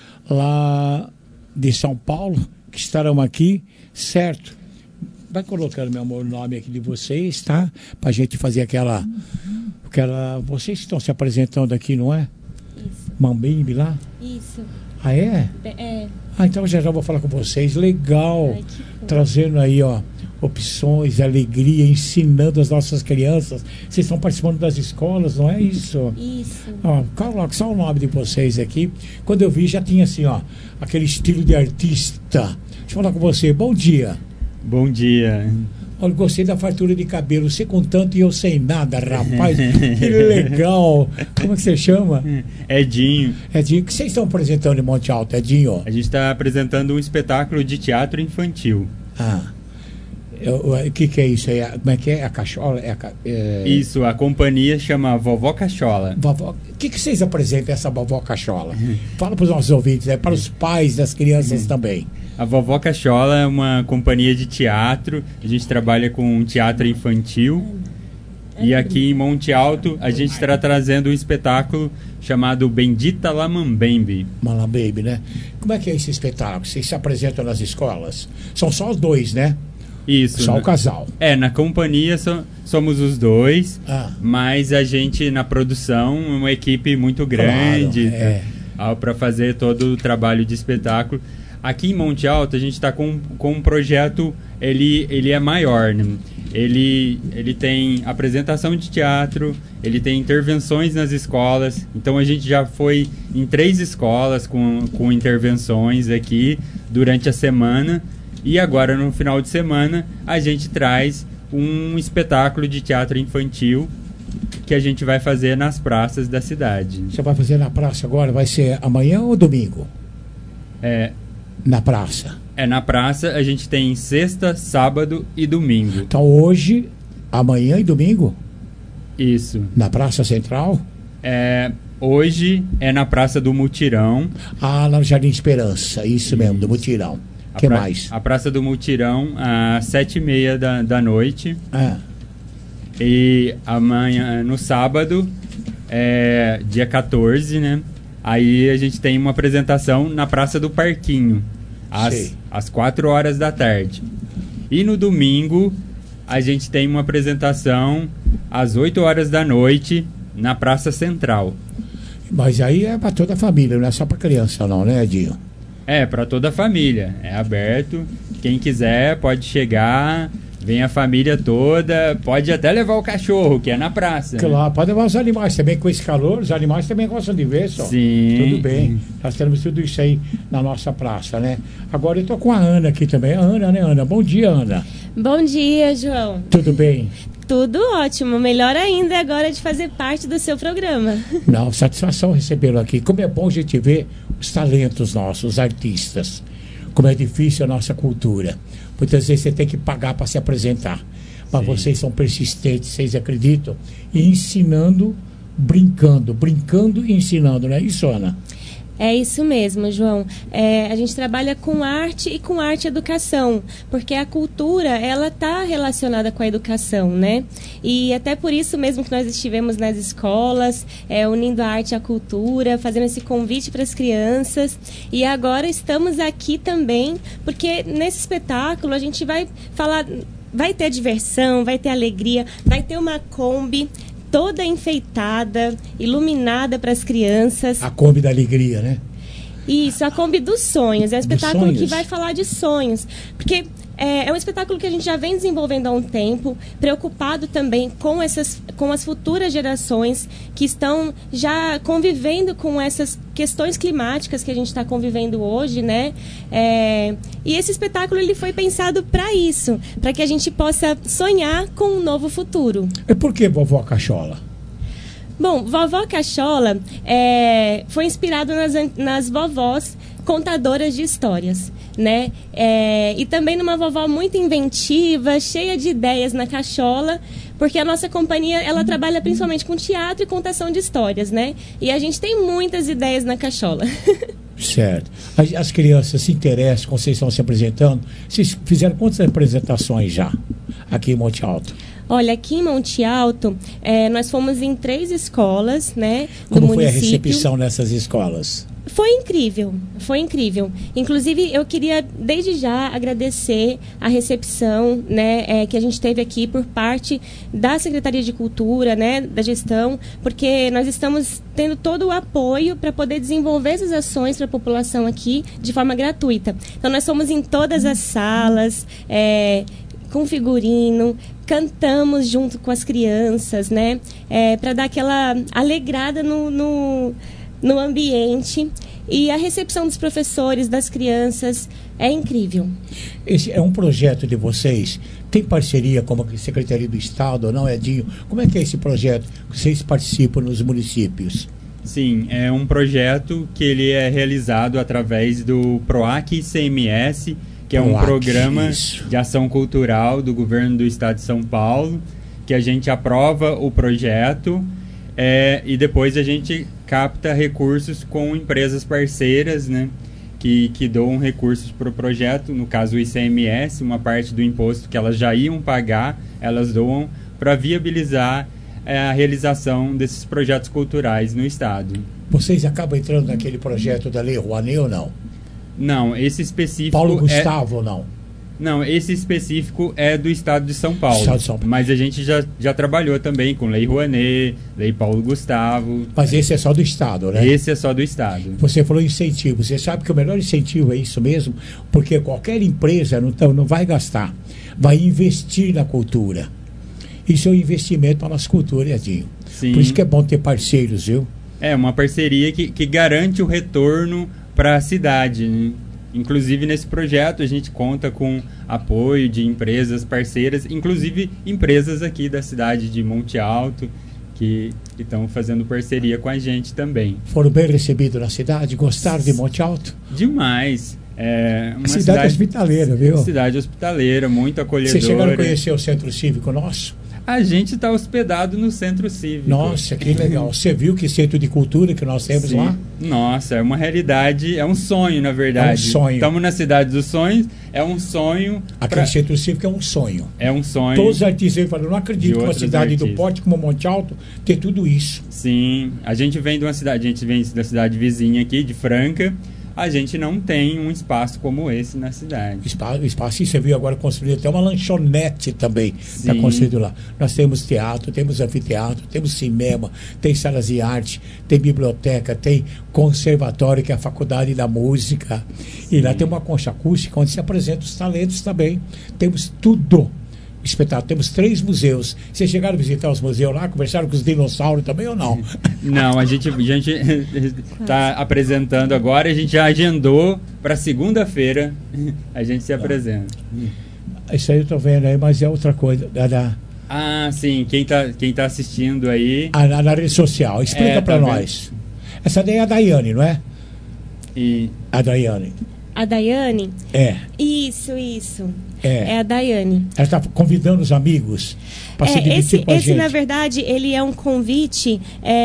lá de São Paulo, que estarão aqui, certo? Vai colocando, meu amor, o nome aqui de vocês, tá? Para a gente fazer aquela, aquela... Vocês estão se apresentando aqui, não é? Isso. Mambembe lá? Isso. Ah, é? É. Ah, então já já vou falar com vocês. Legal. Ai, trazendo aí, ó, opções, alegria, ensinando as nossas crianças. Vocês estão participando das escolas, não é isso? Isso. Ó, coloca só o nome de vocês aqui. Quando eu vi, já tinha assim, ó, aquele estilo de artista. Deixa eu falar com você. Bom dia. Bom dia. Olha, gostei da fartura de cabelo. Você com tanto e eu sem nada, rapaz. Que legal. Como é que você chama? Edinho. Edinho. O que vocês estão apresentando em Monte Alto, Edinho? A gente está apresentando um espetáculo de teatro infantil. Ah. O que, que é isso aí? Como é que é? A cachola? É a, é... Isso, a companhia chama Vovó Cachola. Vovó... O que, que vocês apresentam essa Vovó Cachola? Fala para os nossos ouvintes, é para os pais das crianças também. A Vovó Cachola é uma companhia de teatro. A gente trabalha com teatro infantil. E aqui em Monte Alto a gente está trazendo um espetáculo chamado Bendita Lamambembe. Lamambembe, né? Como é que é esse espetáculo? Vocês se apresentam nas escolas? São só os dois, né? Isso. Só o casal. É, na companhia so, somos os dois, ah. mas a gente na produção é uma equipe muito grande, claro, é. tá, para fazer todo o trabalho de espetáculo. Aqui em Monte Alto a gente está com, com um projeto, ele, ele é maior, né? Ele, ele tem apresentação de teatro, ele tem intervenções nas escolas, então a gente já foi em três escolas com, com intervenções aqui durante a semana. E agora, no final de semana, a gente traz um espetáculo de teatro infantil que a gente vai fazer nas praças da cidade. Você vai fazer na praça agora? Vai ser amanhã ou domingo? É. Na praça? É, na praça a gente tem sexta, sábado e domingo. Então hoje, amanhã e domingo? Isso. Na Praça Central? É... Hoje é na Praça do Mutirão. Ah, lá no Jardim Esperança, isso, isso. mesmo, do Mutirão. O que pra, mais? A Praça do Mutirão, às sete e meia da, da noite. Ah. E amanhã, no sábado, é, dia quatorze, né? Aí a gente tem uma apresentação na Praça do Parquinho, às, às quatro horas da tarde. E no domingo, a gente tem uma apresentação às oito horas da noite, na Praça Central. Mas aí é para toda a família, não é só para criança não, né, Edinho? É, para toda a família. É aberto. Quem quiser pode chegar, vem a família toda, pode até levar o cachorro, que é na praça. Claro, né? Pode levar os animais também, com esse calor, os animais também gostam de ver, só. Sim. Tudo bem. Nós temos tudo isso aí na nossa praça, né? Agora eu tô com a Ana aqui também. A Ana, né, Ana? Bom dia, Ana. Bom dia, João. Tudo bem? Tudo ótimo. Melhor ainda agora de fazer parte do seu programa. Não, satisfação recebê-lo aqui. Como é bom a gente ver os talentos nossos, os artistas. como é difícil a nossa cultura. Muitas vezes você tem que pagar para se apresentar. Mas Sim. vocês são persistentes, vocês acreditam, e ensinando, brincando, brincando e ensinando, não é isso, Ana? É isso mesmo, João. É, a gente trabalha com arte e com arte e educação, porque a cultura, ela está relacionada com a educação, né? E até por isso mesmo que nós estivemos nas escolas, é, unindo a arte e a cultura, fazendo esse convite para as crianças. E agora estamos aqui também, porque nesse espetáculo a gente vai falar, vai ter diversão, vai ter alegria, vai ter uma Kombi toda enfeitada, iluminada para as crianças. A Kombi da alegria, né? Isso, a Kombi dos sonhos. É um espetáculo que vai falar de sonhos. Porque é, é um espetáculo que a gente já vem desenvolvendo há um tempo, preocupado também com, essas, com as futuras gerações que estão já convivendo com essas questões climáticas que a gente está convivendo hoje, né? É, e esse espetáculo ele foi pensado para isso, para que a gente possa sonhar com um novo futuro. E por que Vovó Cachola? Bom, Vovó Cachola é, foi inspirado nas, nas vovós contadoras de histórias, né? É, e também numa vovó muito inventiva, cheia de ideias na cachola, porque a nossa companhia, ela trabalha principalmente com teatro e contação de histórias, né? E a gente tem muitas ideias na cachola. Certo. As, as crianças se interessam quando vocês estão se apresentando. Vocês fizeram quantas apresentações já aqui em Monte Alto? Olha, aqui em Monte Alto, é, nós fomos em três escolas, né, do Como foi município. a recepção nessas escolas? Foi incrível, foi incrível. Inclusive, eu queria, desde já, agradecer a recepção, né, é, que a gente teve aqui por parte da Secretaria de Cultura, né, da gestão, porque nós estamos tendo todo o apoio para poder desenvolver essas ações para a população aqui de forma gratuita. Então, nós fomos em todas as salas, é, com figurino, cantamos junto com as crianças, né, é, para dar aquela alegrada no, no, no ambiente. E a recepção dos professores, das crianças, é incrível. Esse é um projeto de vocês? Tem parceria com a Secretaria do Estado ou não, Edinho? Como é que é esse projeto que vocês participam nos municípios? Sim, é um projeto que ele é realizado através do PROAC I C M S, que é um Proac, programa isso. de ação cultural do governo do estado de São Paulo, que a gente aprova o projeto é, e depois a gente capta recursos com empresas parceiras, né, que, que doam recursos para o projeto, no caso o I C M S, uma parte do imposto que elas já iam pagar, elas doam para viabilizar é, a realização desses projetos culturais no estado. Vocês acabam entrando naquele projeto da Lei Rouanet ou não? Não, esse específico... Paulo Gustavo, é... não? Não, esse específico é do estado de São Paulo. Estado de São Paulo. Mas a gente já, já trabalhou também com Lei Rouanet, Lei Paulo Gustavo. Mas esse é só do estado, né? Esse é só do estado. Você falou incentivo. Você sabe que o melhor incentivo é isso mesmo? Porque qualquer empresa não, não vai gastar, vai investir na cultura. Isso é um investimento para a nossa cultura, Edinho. Sim. Por isso que é bom ter parceiros, viu? É, uma parceria que, que garante o retorno para a cidade, né? Inclusive nesse projeto a gente conta com apoio de empresas parceiras, inclusive empresas aqui da cidade de Monte Alto que estão fazendo parceria com a gente também. Foram bem recebidos na cidade? Gostaram de Monte Alto? Demais. É uma cidade, cidade hospitaleira, viu? Cidade hospitaleira, muito acolhedora. Vocês chegaram a conhecer o Centro Cívico nosso? A gente está hospedado no Centro Cívico. Nossa, que legal. Você viu que centro de cultura que nós temos Sim. lá? Nossa, é uma realidade, é um sonho, na verdade. É um sonho. Estamos na cidade dos sonhos, é um sonho. Aquele pra... Centro Cívico é um sonho. É um sonho. Todos os artistas falam, não acredito que uma cidade artistas. do porte como Monte Alto tem tudo isso. Sim, a gente vem de uma cidade, a gente vem da cidade vizinha aqui, de Franca. A gente não tem um espaço como esse na cidade. Espaço, espaço você viu agora construído, até uma lanchonete também está construído lá. Nós temos teatro, temos anfiteatro, temos cinema, tem salas de arte, tem biblioteca, tem conservatório, que é a faculdade da música. Sim. E lá tem uma concha acústica onde se apresentam os talentos também. Temos tudo. Espetáculo. Temos três museus. Vocês chegaram a visitar os museus lá? Conversaram com os dinossauros também ou não? Não, a gente a gente está apresentando agora. A gente já agendou para segunda-feira. A gente se apresenta. Isso aí eu estou vendo aí, mas é outra coisa. Da, da... Ah, sim. Quem está quem tá assistindo aí... Ah, na, na rede social. Explica é, para tá nós. Essa daí é a Daiane, não é? E... A Daiane. A A Daiane? É. Isso, isso. É. É a Daiane. Ela está convidando os amigos para se É, divertir esse, com a esse gente. na verdade, ele é um convite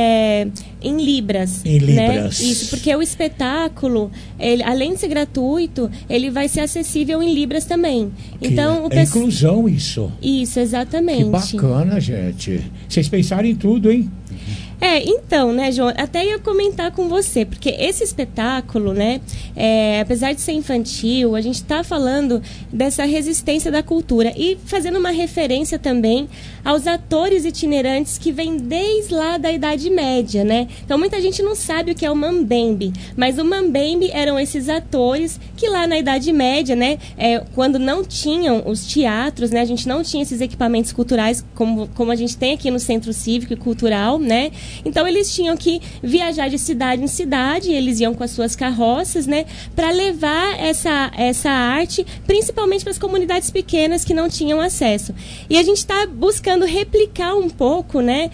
é, em libras. Em né? libras. Isso, porque o espetáculo, ele, além de ser gratuito, ele vai ser acessível em libras também. Que Então, o é pessoal... inclusão isso. Isso, exatamente. Que bacana, gente. Vocês pensaram em tudo, hein? É, então, né, João, até ia comentar com você, porque esse espetáculo, né, é, apesar de ser infantil, a gente está falando dessa resistência da cultura e fazendo uma referência também aos atores itinerantes que vêm desde lá da Idade Média, né? Então, muita gente não sabe o que é o mambembe, mas o mambembe eram esses atores que lá na Idade Média, né, é, quando não tinham os teatros, né, a gente não tinha esses equipamentos culturais como, como a gente tem aqui no Centro Cívico e Cultural, né? Então eles tinham que viajar de cidade em cidade, eles iam com as suas carroças, né, para levar essa, essa arte, principalmente para as comunidades pequenas que não tinham acesso. E a gente está buscando replicar um pouco, né,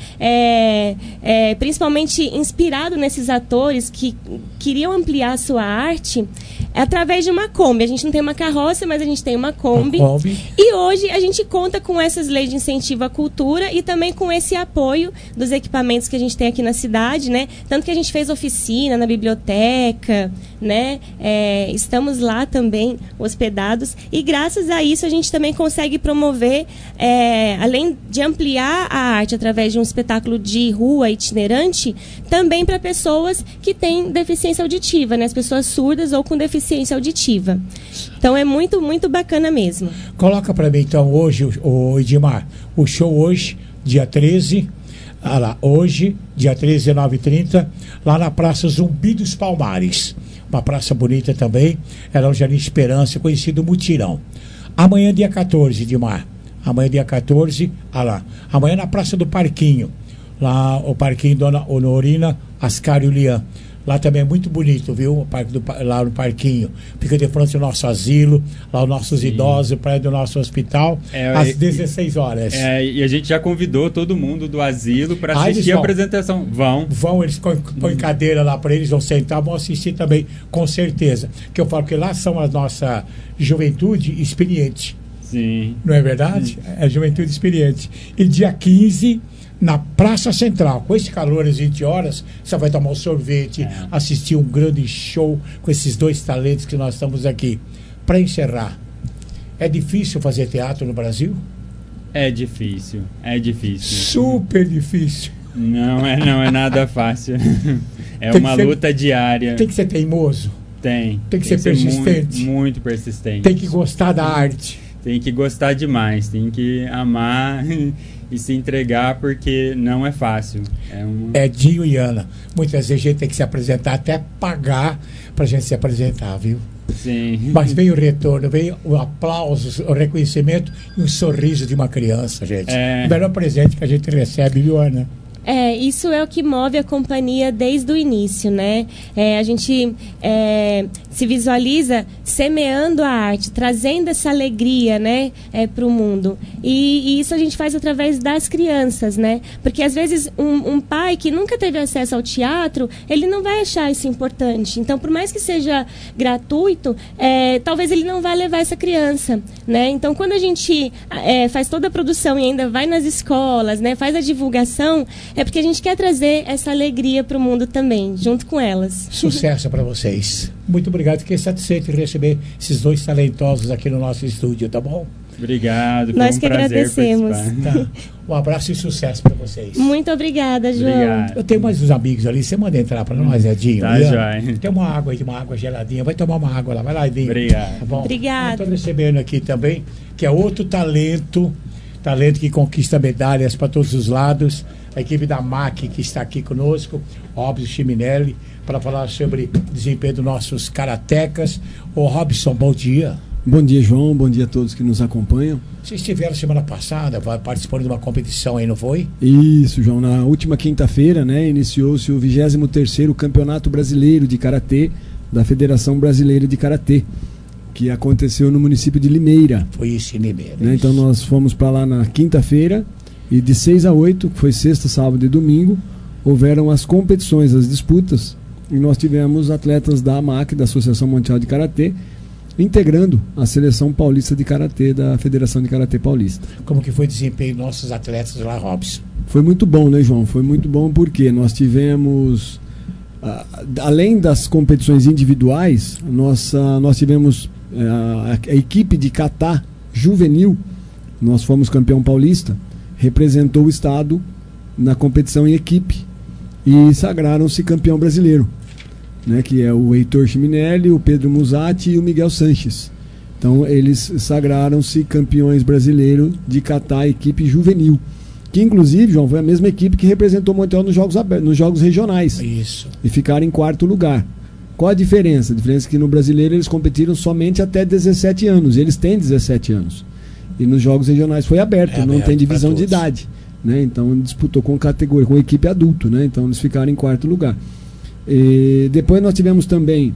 é, é, principalmente inspirado nesses atores que queriam ampliar a sua arte, através de uma Kombi. A gente não tem uma carroça, mas a gente tem uma Kombi. Uma Kombi. E hoje a gente conta com essas leis de incentivo à cultura e também com esse apoio dos equipamentos que a gente tem aqui na cidade, né? Tanto que a gente fez oficina na biblioteca, né? É, estamos lá também hospedados e graças a isso a gente também consegue promover, é, além de ampliar a arte através de um espetáculo de rua itinerante, também para pessoas que têm deficiência auditiva, né? As pessoas surdas ou com deficiência auditiva. Então é muito, muito bacana mesmo. Coloca para mim então hoje, o Edmar, o show hoje, dia treze, ah lá, hoje, dia treze, dezenove e trinta, lá na Praça Zumbi dos Palmares. Uma praça bonita também, era o Jardim Esperança, conhecido Mutirão. Amanhã, dia quatorze, Edmar. Amanhã, dia quatorze, ah lá. Amanhã na Praça do Parquinho. Lá o Parquinho Dona Honorina Ascário Lian. Lá também é muito bonito, viu? O parque do, lá no Parquinho. Fica de frente ao nosso asilo, lá os nossos Sim. idosos, o prédio do nosso hospital, é, às é, dezesseis horas. É, e a gente já convidou todo mundo do asilo para assistir ah, a apresentação. Vão. Vão, eles põem, põem cadeira lá para eles, vão sentar, vão assistir também, com certeza. Que eu falo que lá são a nossa juventude experiente. Sim. Não é verdade? Sim. É a juventude experiente. E dia quinze... na Praça Central, com esse calor às vinte horas, você vai tomar um sorvete, é. assistir um grande show com esses dois talentos que nós estamos aqui. Para encerrar, é difícil fazer teatro no Brasil? É difícil, é difícil. Super difícil. Não é, não é nada fácil. É tem uma ser, luta diária. Tem que ser teimoso? Tem. Tem que tem ser que persistente? Ser muito, muito persistente. Tem que gostar da arte? Tem que gostar demais, tem que amar e se entregar, porque não é fácil. É uma... Edinho e Ana, muitas vezes a gente tem que se apresentar, até pagar pra gente se apresentar, viu? Sim. Mas vem o retorno, vem o aplauso, o reconhecimento e um sorriso de uma criança, gente. É... o melhor presente que a gente recebe, viu, Ana? É, isso é o que move a companhia desde o início, né? É, a gente é, se visualiza semeando a arte, trazendo essa alegria, né, é, para o mundo. E, e isso a gente faz através das crianças, né? Porque às vezes um, um pai que nunca teve acesso ao teatro, ele não vai achar isso importante. Então, por mais que seja gratuito, é, talvez ele não vá levar essa criança, né? Então, quando a gente é, faz toda a produção e ainda vai nas escolas, né, faz a divulgação, é porque a gente quer trazer essa alegria para o mundo também, junto com elas. Sucesso para vocês. Muito obrigado, fiquei satisfeito em receber esses dois talentosos aqui no nosso estúdio, tá bom? Obrigado, foi Nós um que agradecemos. Tá. Um abraço e sucesso para vocês. Muito obrigada, João. Obrigado. Eu tenho mais uns amigos ali, você manda entrar para nós, Edinho. Tá, já. Tem uma água aí, uma água geladinha, vai tomar uma água lá, vai lá, Edinho. Obrigado. Tá bom? Obrigado. Estou recebendo aqui também, que é outro talento, talento que conquista medalhas para todos os lados, a equipe da M A C que está aqui conosco, Robson Chiminelli, para falar sobre o desempenho dos nossos karatecas. Ô Robson, bom dia. Bom dia, João, bom dia a todos que nos acompanham. Vocês estiveram semana passada participando de uma competição aí, não foi? Isso, João, na última quinta-feira, né, iniciou-se o vigésimo terceiro Campeonato Brasileiro de Karatê da Federação Brasileira de Karatê, que aconteceu no município de Limeira. Foi isso, em Limeira. Né, então nós fomos para lá na quinta-feira e de seis a oito, que foi sexta, sábado e domingo, houveram as competições, as disputas, e nós tivemos atletas da A M A C, da Associação Mundial de Karatê, integrando a seleção paulista de karatê da Federação de Karatê Paulista. Como que foi o desempenho dos nossos atletas lá, Robson? Foi muito bom, né, João? Foi muito bom porque nós tivemos, uh, além das competições individuais, nós, uh, nós tivemos uh, a, a equipe de kata juvenil, nós fomos campeão paulista, representou o estado na competição em equipe e sagraram-se campeão brasileiro, né, que é o Heitor Chiminelli, o Pedro Musatti e o Miguel Sanches. Então eles sagraram-se campeões brasileiros de kata equipe juvenil, que inclusive, João, foi a mesma equipe que representou Monteal nos jogos abertos, nos jogos regionais. Isso. E ficaram em quarto lugar. Qual a diferença? A diferença é que no brasileiro eles competiram somente até dezessete anos, eles têm dezessete anos. E nos jogos regionais foi aberto, é não aberto, tem divisão de idade, né? Então disputou com categoria, com equipe adulto, né? Então eles ficaram em quarto lugar. E depois nós tivemos também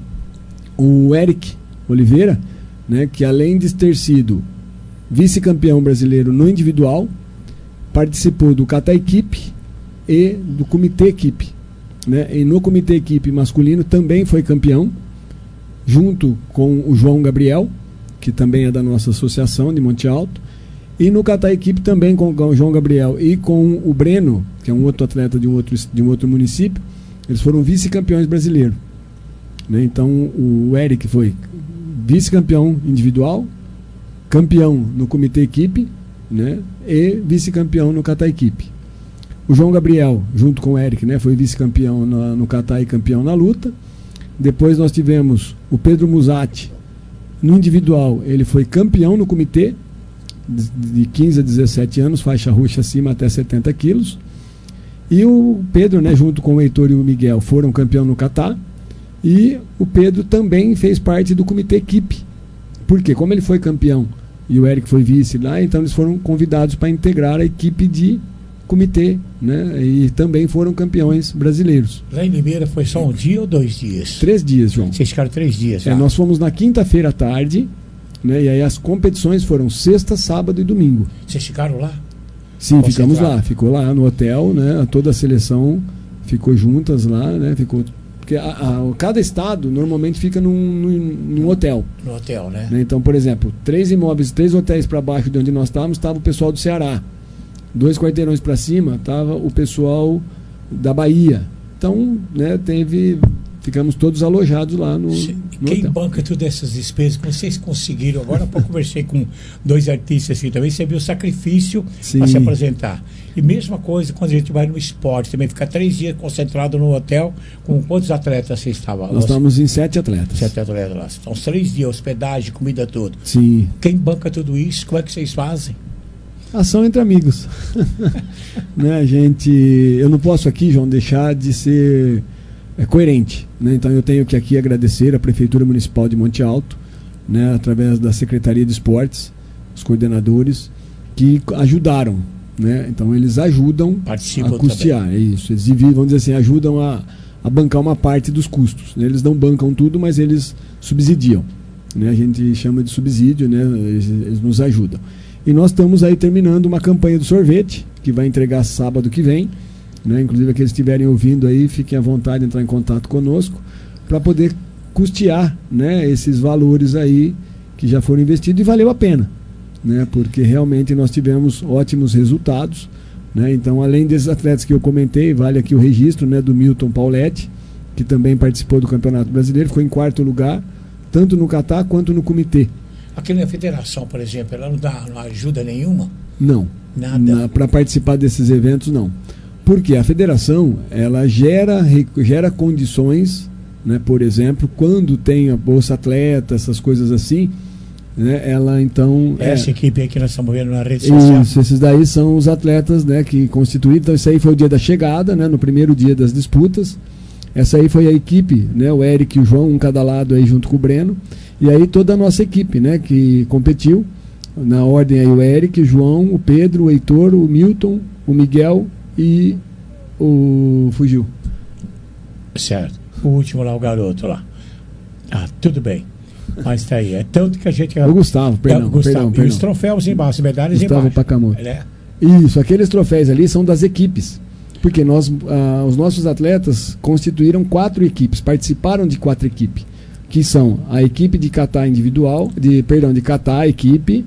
o Eric Oliveira, né, que além de ter sido vice-campeão brasileiro no individual, participou do kata equipe e do comitê equipe, né? E no comitê equipe masculino também foi campeão, junto com o João Gabriel, que também é da nossa associação de Monte Alto, e no kata equipe também com o João Gabriel e com o Breno, que é um outro atleta de um outro, de um outro município. Eles foram vice-campeões brasileiros, né? Então o Eric foi vice-campeão individual, campeão no comitê equipe, né? E vice-campeão no kata equipe. O João Gabriel, junto com o Eric, né, foi vice-campeão no, no kata e campeão na luta. Depois nós tivemos o Pedro Musatti, no individual, ele foi campeão no comitê, de, de quinze a dezessete anos, faixa roxa acima até setenta quilos. E o Pedro, né, junto com o Heitor e o Miguel, foram campeão no kata. E o Pedro também fez parte do comitê equipe. Por quê? Como ele foi campeão e o Eric foi vice lá, então eles foram convidados para integrar a equipe de comitê, né? E também foram campeões brasileiros. Lá em Limeira foi só um dia ou dois dias? Três dias, João. Vocês ficaram três dias já? É, nós fomos na quinta-feira à tarde, né? E aí as competições foram sexta, sábado e domingo. Vocês ficaram lá? Sim, ficamos lá. Ficou lá no hotel, né? Toda a seleção ficou juntas lá, né? Ficou... Porque a, a, cada estado normalmente fica num, num, num hotel. No hotel, né? né? Então, por exemplo, três imóveis, três hotéis para baixo de onde nós estávamos, estava o pessoal do Ceará. Dois quarteirões para cima, estava o pessoal da Bahia. Então, né, teve... Ficamos todos alojados lá no, Sim. no Quem hotel. banca todas essas despesas? Como vocês conseguiram? Agora há pouco conversei com dois artistas assim também. Você viu o sacrifício para se apresentar. E mesma coisa quando a gente vai no esporte, também ficar três dias concentrado no hotel. Com quantos atletas você estava? Nós estávamos em sete atletas. Sete atletas lá. Então, os três dias, hospedagem, comida, tudo. Sim. Quem banca tudo isso? Como é que vocês fazem? Ação entre amigos. né, a gente... Eu não posso aqui, João, deixar de ser... É coerente, né? Então eu tenho que aqui agradecer a Prefeitura Municipal de Monte Alto, né, através da Secretaria de Esportes, os coordenadores, que ajudaram, né? Então eles ajudam Participam a custear, também. É isso. Eles vamos dizer assim, ajudam a, a bancar uma parte dos custos. Né? Eles não bancam tudo, mas eles subsidiam. Né? A gente chama de subsídio, né? Eles, eles nos ajudam. E nós estamos aí terminando uma campanha do sorvete, que vai entregar sábado que vem. Né? Inclusive, aqueles que estiverem ouvindo aí, fiquem à vontade de entrar em contato conosco para poder custear, né, esses valores aí que já foram investidos e valeu a pena, né? Porque realmente nós tivemos ótimos resultados, né? Então, além desses atletas que eu comentei, vale aqui o registro, né, do Milton Pauletti, que também participou do Campeonato Brasileiro, ficou em quarto lugar, tanto no kata quanto no comitê. Aqui na federação, por exemplo, ela não dá não ajuda nenhuma? Não. Nada? Para participar desses eventos, não. Porque a federação, ela gera, gera condições, né, por exemplo, quando tem a Bolsa Atleta, essas coisas assim, né, ela então... Essa é, equipe aí que nós estamos vendo na rede social. Isso, esses daí são os atletas, né, que constituíram. Então, isso aí foi o dia da chegada, né, no primeiro dia das disputas. Essa aí foi a equipe, né, o Eric e o João, um cada lado aí junto com o Breno. E aí toda a nossa equipe, né, que competiu. Na ordem aí o Eric, o João, o Pedro, o Heitor, o Milton, o Miguel... E o fugiu. Certo. O último lá, o garoto lá. Ah, tudo bem. Mas tá aí. É tanto que a gente... O Gustavo, perdão. É, o Gustavo. Perdão, e perdão. os troféus embaixo, as medalhas Gustavo embaixo. Pacamori. É. Isso, aqueles troféus ali são das equipes. Porque nós, ah, os nossos atletas constituíram quatro equipes, participaram de quatro equipes. que são a equipe de kata individual, de, perdão, de kata, a equipe,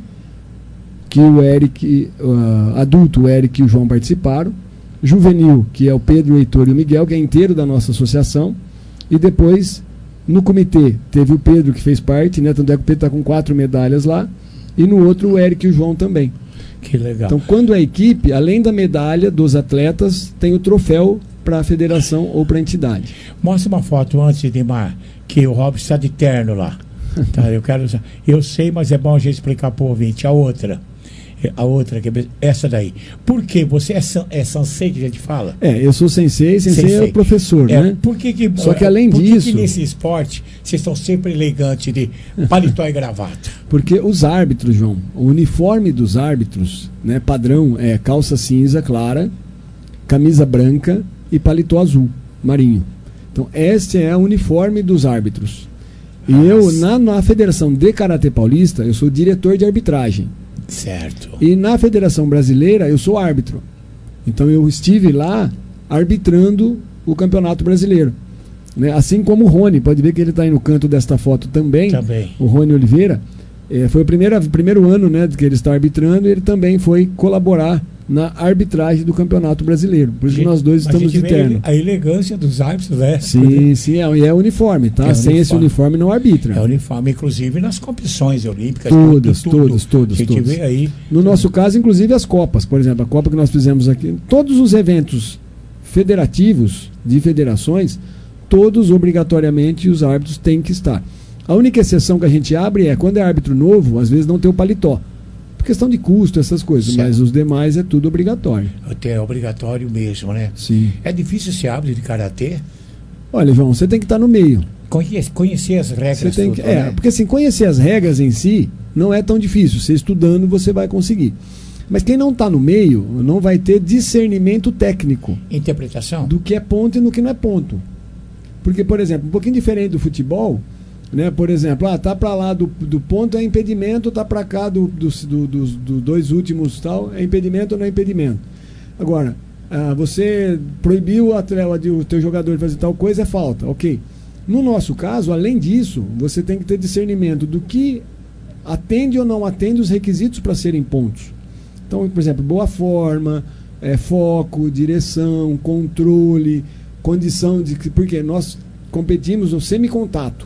que o Eric, uh, adulto, o Eric e o João participaram, juvenil, que é o Pedro, o Heitor e o Miguel, que é inteiro da nossa associação, e depois, no comitê, teve o Pedro, que fez parte, né, tanto é que o Pedro está com quatro medalhas lá, e no outro o Eric e o João também. Que legal. Então, quando a equipe, além da medalha dos atletas, tem o troféu para a federação ou para a entidade. Mostra uma foto antes, Edmar, que o Robson está de terno lá. Tá, eu quero usar. Eu sei, mas é bom a gente explicar para o ouvinte. A outra. A outra, que é essa daí. Por quê? Você é, san, é sensei que a gente fala? É, eu sou sensei, sensei, sensei. é o professor, é, né? Por que que, Só que além por disso... que, que nesse esporte vocês estão sempre elegantes de paletó e gravata? Porque os árbitros, João, o uniforme dos árbitros, né, padrão é calça cinza clara, camisa branca e paletó azul, marinho. Então, este é o uniforme dos árbitros. E Nossa. eu, na, na Federação de Karatê Paulista, eu sou diretor de arbitragem. Certo. E na Federação Brasileira eu sou árbitro. Então eu estive lá arbitrando o Campeonato Brasileiro, né? Assim como o Rony, pode ver que ele está aí no canto desta foto também. Também. O Rony Oliveira. É, foi o primeiro, primeiro ano, né, que ele está arbitrando, e ele também foi colaborar na arbitragem do Campeonato Brasileiro. Por isso que nós dois estamos de terno. A elegância dos árbitros, né? Sim, sim, é, e é uniforme, tá? É Sem uniforme. Esse uniforme não arbitra. É uniforme, inclusive nas competições olímpicas. Todas, tudo, todas, todas. A gente todas. vê aí. No nosso caso, inclusive as Copas, por exemplo, a Copa que nós fizemos aqui, todos os eventos federativos, de federações, todos obrigatoriamente os árbitros têm que estar. A única exceção que a gente abre é quando é árbitro novo, às vezes não tem o paletó. Por questão de custo, essas coisas, certo. Mas os demais é tudo obrigatório. É obrigatório mesmo, né? Sim. É difícil ser árbitro de karatê? Olha, João, você tem que estar no meio. Conhece, conhecer as regras. Você tem que, tudo, é, né? porque assim, conhecer as regras em si não é tão difícil. Você estudando, você vai conseguir. Mas quem não está no meio não vai ter discernimento técnico. Interpretação? Do que é ponto e do que não é ponto. Porque, por exemplo, um pouquinho diferente do futebol, né? Por exemplo, ah, tá para lá do, do ponto é impedimento, tá para cá do, do, do, dos do dois últimos tal, é impedimento ou não é impedimento. Agora, ah, você proibiu o, atleta, o teu jogador de fazer tal coisa, é falta, ok. No nosso caso, além disso, você tem que ter discernimento do que atende ou não atende os requisitos para serem pontos. Então, por exemplo, boa forma, é, foco, direção, controle, condição de... Porque nós competimos no semicontato.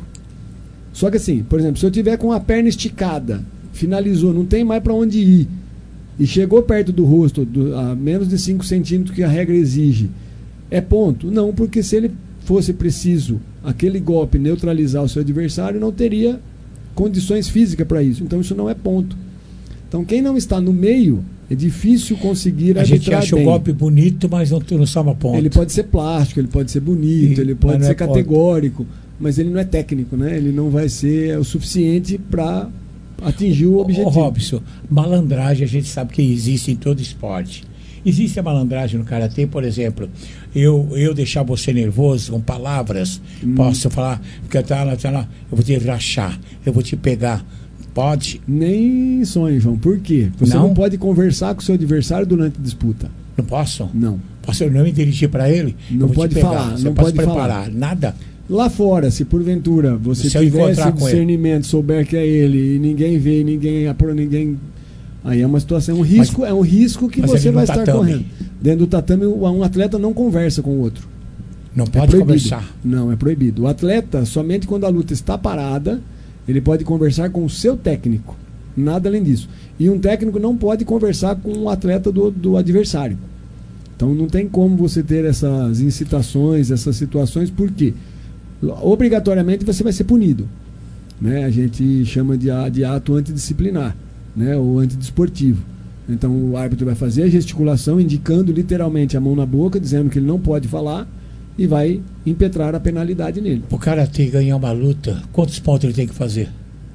Só que assim, por exemplo, se eu tiver com a perna esticada, finalizou, não tem mais para onde ir, e chegou perto do rosto, do, a menos de cinco centímetros que a regra exige, é ponto? Não, porque se ele fosse preciso, aquele golpe neutralizar o seu adversário, não teria condições físicas para isso. Então isso não é ponto. Então quem não está no meio, é difícil conseguir a gente acha bem. O golpe bonito, mas não, não sabe a ponto. Ele pode ser plástico, ele pode ser bonito, e, ele pode ser é categórico. Ponto. Mas ele não é técnico, né? Ele não vai ser o suficiente para atingir o objetivo. Ô, Robson, malandragem a gente sabe que existe em todo esporte. Existe a malandragem no karatê, por exemplo, eu, eu deixar você nervoso com palavras, hum. posso falar, porque tá lá, tá lá, eu vou te rachar, eu vou te pegar. Pode? Nem sonho, João. Por quê? Você não, não pode conversar com o seu adversário durante a disputa. Não posso? Não. Posso eu não me dirigir para ele? Não pode falar. Você não pode pode preparar falar. Nada? Lá fora, se porventura você se tivesse o discernimento, souber que é ele, e ninguém vê, ninguém apura, ninguém... Aí é uma situação, é um risco, mas, é um risco que você vai estar tatame. correndo. Dentro do tatame, um atleta não conversa com o outro. Não pode é conversar? Não, é proibido. O atleta, somente quando a luta está parada, ele pode conversar com o seu técnico. Nada além disso. E um técnico não pode conversar com o atleta do, do adversário. Então não tem como você ter essas incitações, essas situações, por quê? Obrigatoriamente você vai ser punido, né? A gente chama de, de ato antidisciplinar, né? Ou antidesportivo. Então o árbitro vai fazer a gesticulação indicando literalmente a mão na boca, dizendo que ele não pode falar, e vai impetrar a penalidade nele. O cara tem que ganhar uma luta, quantos pontos ele tem que fazer?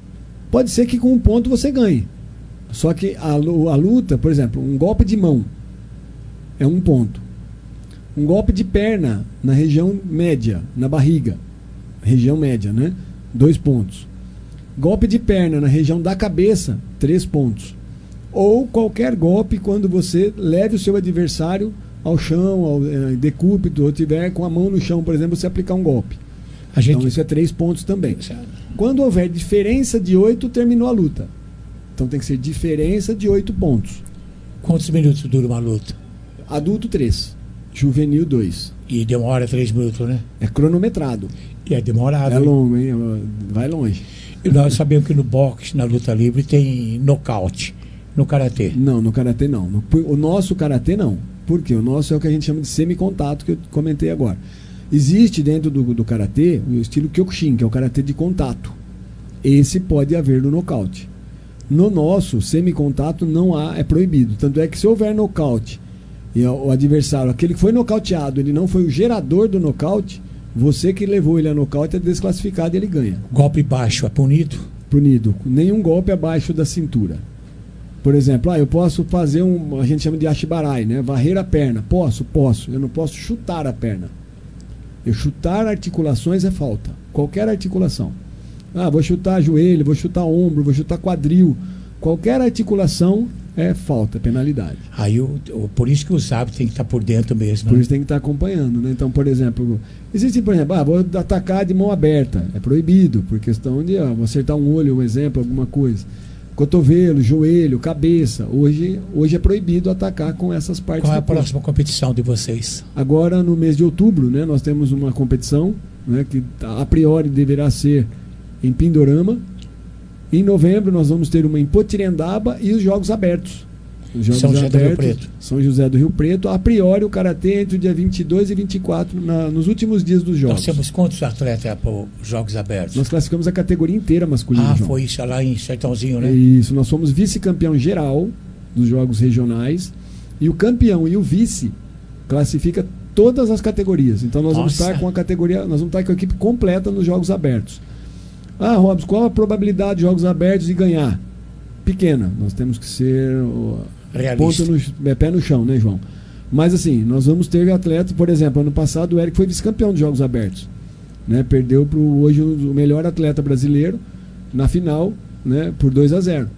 Pode ser que com um ponto você ganhe. Só que a, a luta, por exemplo, um golpe de mão é um ponto. Um golpe de perna na região média, na barriga, região média, né? Dois pontos. Golpe de perna na região da cabeça, três pontos. Ou qualquer golpe quando você leve o seu adversário ao chão, ao é, decúbito, ou tiver com a mão no chão, por exemplo, você aplicar um golpe. A gente... Então isso é três pontos também. Quando houver diferença de oito, terminou a luta. Então tem que ser diferença de oito pontos. Quantos minutos dura uma luta? Adulto, três. Juvenil, dois. E demora três minutos, né? É cronometrado. E é demorado. É longo, hein? Vai longe. E nós sabemos que no boxe, na luta livre, tem nocaute. No karatê? Não, no karatê não. No, o nosso karatê não. Por quê? O nosso é o que a gente chama de semi-contato, que eu comentei agora. Existe dentro do, do karatê o estilo Kyokushin, que é o karatê de contato. Esse pode haver no nocaute. No nosso, semi-contato não há, é proibido. Tanto é que se houver nocaute e o adversário, aquele que foi nocauteado, ele não foi o gerador do nocaute, você que levou ele a nocaute é desclassificado e ele ganha. Golpe baixo é punido? Punido. Nenhum golpe abaixo da cintura. Por exemplo, ah, eu posso fazer um, a gente chama de ashibarai, né? Varrer a perna. Posso? Posso. Eu não posso chutar a perna. Eu chutar articulações é falta. Qualquer articulação. Ah, vou chutar joelho, vou chutar ombro, vou chutar quadril. Qualquer articulação é falta, é penalidade. Aí, o, o, por isso que os árbitros têm que estar por dentro mesmo. Por né? isso tem que estar acompanhando, né? Então, por exemplo, existe, por exemplo, ah, vou atacar de mão aberta. É proibido, por questão de, ah, vou acertar um olho, um exemplo, alguma coisa. Cotovelo, joelho, cabeça. Hoje, hoje é proibido atacar com essas partes. Qual é a do corpo. próxima competição de vocês? Agora, no mês de outubro, né, nós temos uma competição, né, que a priori deverá ser em Pindorama. Em novembro, nós vamos ter uma em Potirendaba e os Jogos Abertos. Os Jogos São José Abertos, do Rio Preto. São José do Rio Preto. A priori, o karatê entre o dia vinte e dois e vinte e quatro, na, nos últimos dias dos Jogos. Nós temos quantos atletas para os Jogos Abertos? Nós classificamos a categoria inteira masculina. Ah, João. foi isso lá em Sertãozinho, né? Isso, nós fomos vice-campeão geral dos Jogos Regionais. E o campeão e o vice classifica todas as categorias. Então nós Nossa. vamos estar com a categoria, nós vamos estar com a equipe completa nos Jogos Abertos. Ah, Robson, qual a probabilidade de Jogos Abertos de ganhar? Pequena. Nós temos que ser realista. Ponto no, é, pé no chão, né, João? Mas assim, nós vamos ter atletas, por exemplo, ano passado o Eric foi vice-campeão dos Jogos Abertos. Né? Perdeu para hoje o melhor atleta brasileiro na final, né, por dois a zero.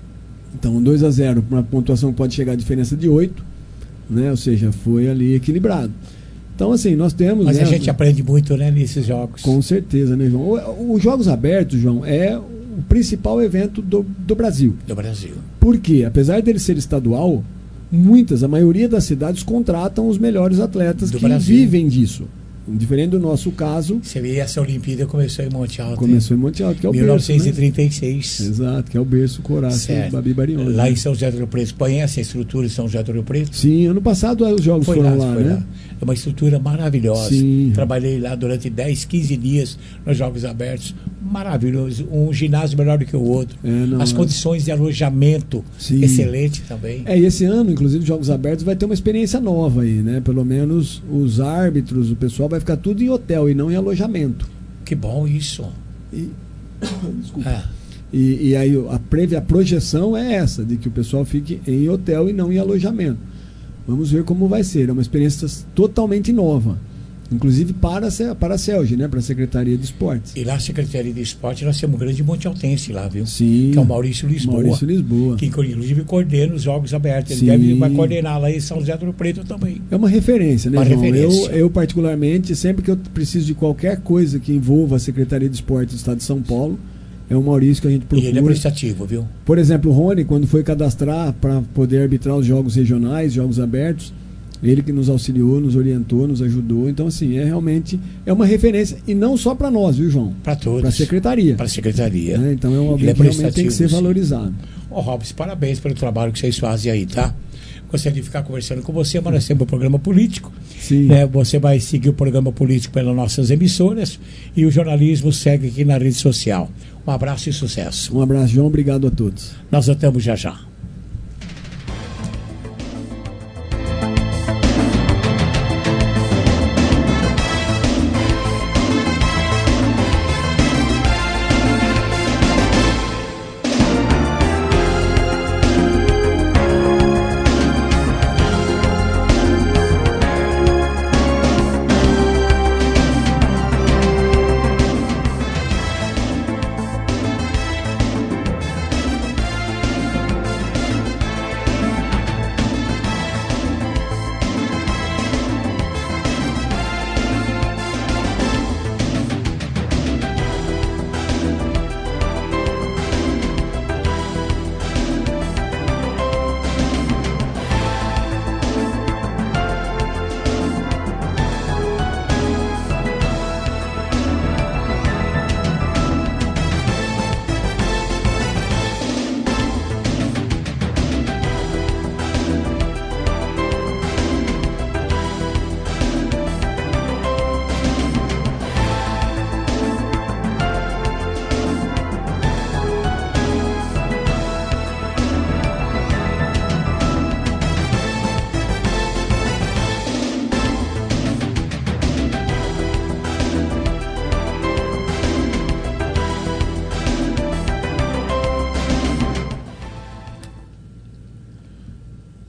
Então, dois a zero, uma pontuação que pode chegar a diferença de oito, né? Ou seja, foi ali equilibrado. Então, assim, nós temos... Mas né, a gente aprende muito, né, nesses jogos. Com certeza, né, João? Os Jogos Abertos, João, é o principal evento do, do Brasil. Do Brasil. Por quê? Apesar dele ser estadual, muitas, a maioria das cidades contratam os melhores atletas do que Brasil. vivem disso. Diferente do nosso caso... Você vê, essa Olimpíada começou em Monte Alto. Começou em Monte Alto, que é o mil novecentos e trinta e seis. berço, né? Exato, que é o berço Coraça e Babi Barione. Lá né? em São José do Rio Preto. Conhece a estrutura de São José do Rio Preto? Sim, ano passado os jogos foi foram lá, lá, foi né? Lá. É uma estrutura maravilhosa. Sim. Trabalhei lá durante dez, quinze dias nos Jogos Abertos. Maravilhoso. Um ginásio melhor do que o outro. É, não, As é... condições de alojamento Sim. excelente também. É, e esse ano, inclusive, os Jogos Abertos vai ter uma experiência nova aí, né? Pelo menos os árbitros, o pessoal vai ficar tudo em hotel e não em alojamento. Que bom isso. E... Desculpa. É. E, e aí a, prévia, a projeção é essa, de que o pessoal fique em hotel e não em alojamento. Vamos ver como vai ser. É uma experiência totalmente nova. Inclusive para, para a CELG, né? Para a Secretaria de Esportes. E lá a Secretaria de Esportes nós temos um grande montealtense lá, viu? Sim. Que é o Maurício Lisboa. Maurício Lisboa. Que inclusive coordena os Jogos Abertos. Ele Sim. deve, vai coordenar lá em São José do Rio Preto também. É uma referência, né, uma João? referência. Eu, eu, particularmente, sempre que eu preciso de qualquer coisa que envolva a Secretaria de Esportes do Estado de São Paulo, é o Maurício que a gente procura. E ele é prestativo, viu? Por exemplo, o Rony, quando foi cadastrar para poder arbitrar os jogos regionais, jogos abertos, ele que nos auxiliou, nos orientou, nos ajudou. Então, assim, é realmente é uma referência. E não só para nós, viu, João? Para todos. Para a Secretaria. Para a Secretaria. É, então é um alguém é que realmente tem que ser valorizado. Ô, Robson, parabéns pelo trabalho que vocês fazem aí, tá? Gostaria de ficar conversando com você, mas nós temos um programa político. Sim. Né? Você vai seguir o programa político pelas nossas emissoras e o jornalismo segue aqui na rede social. Um abraço e sucesso. Um abraço, João. Obrigado a todos. Nós voltamos já já.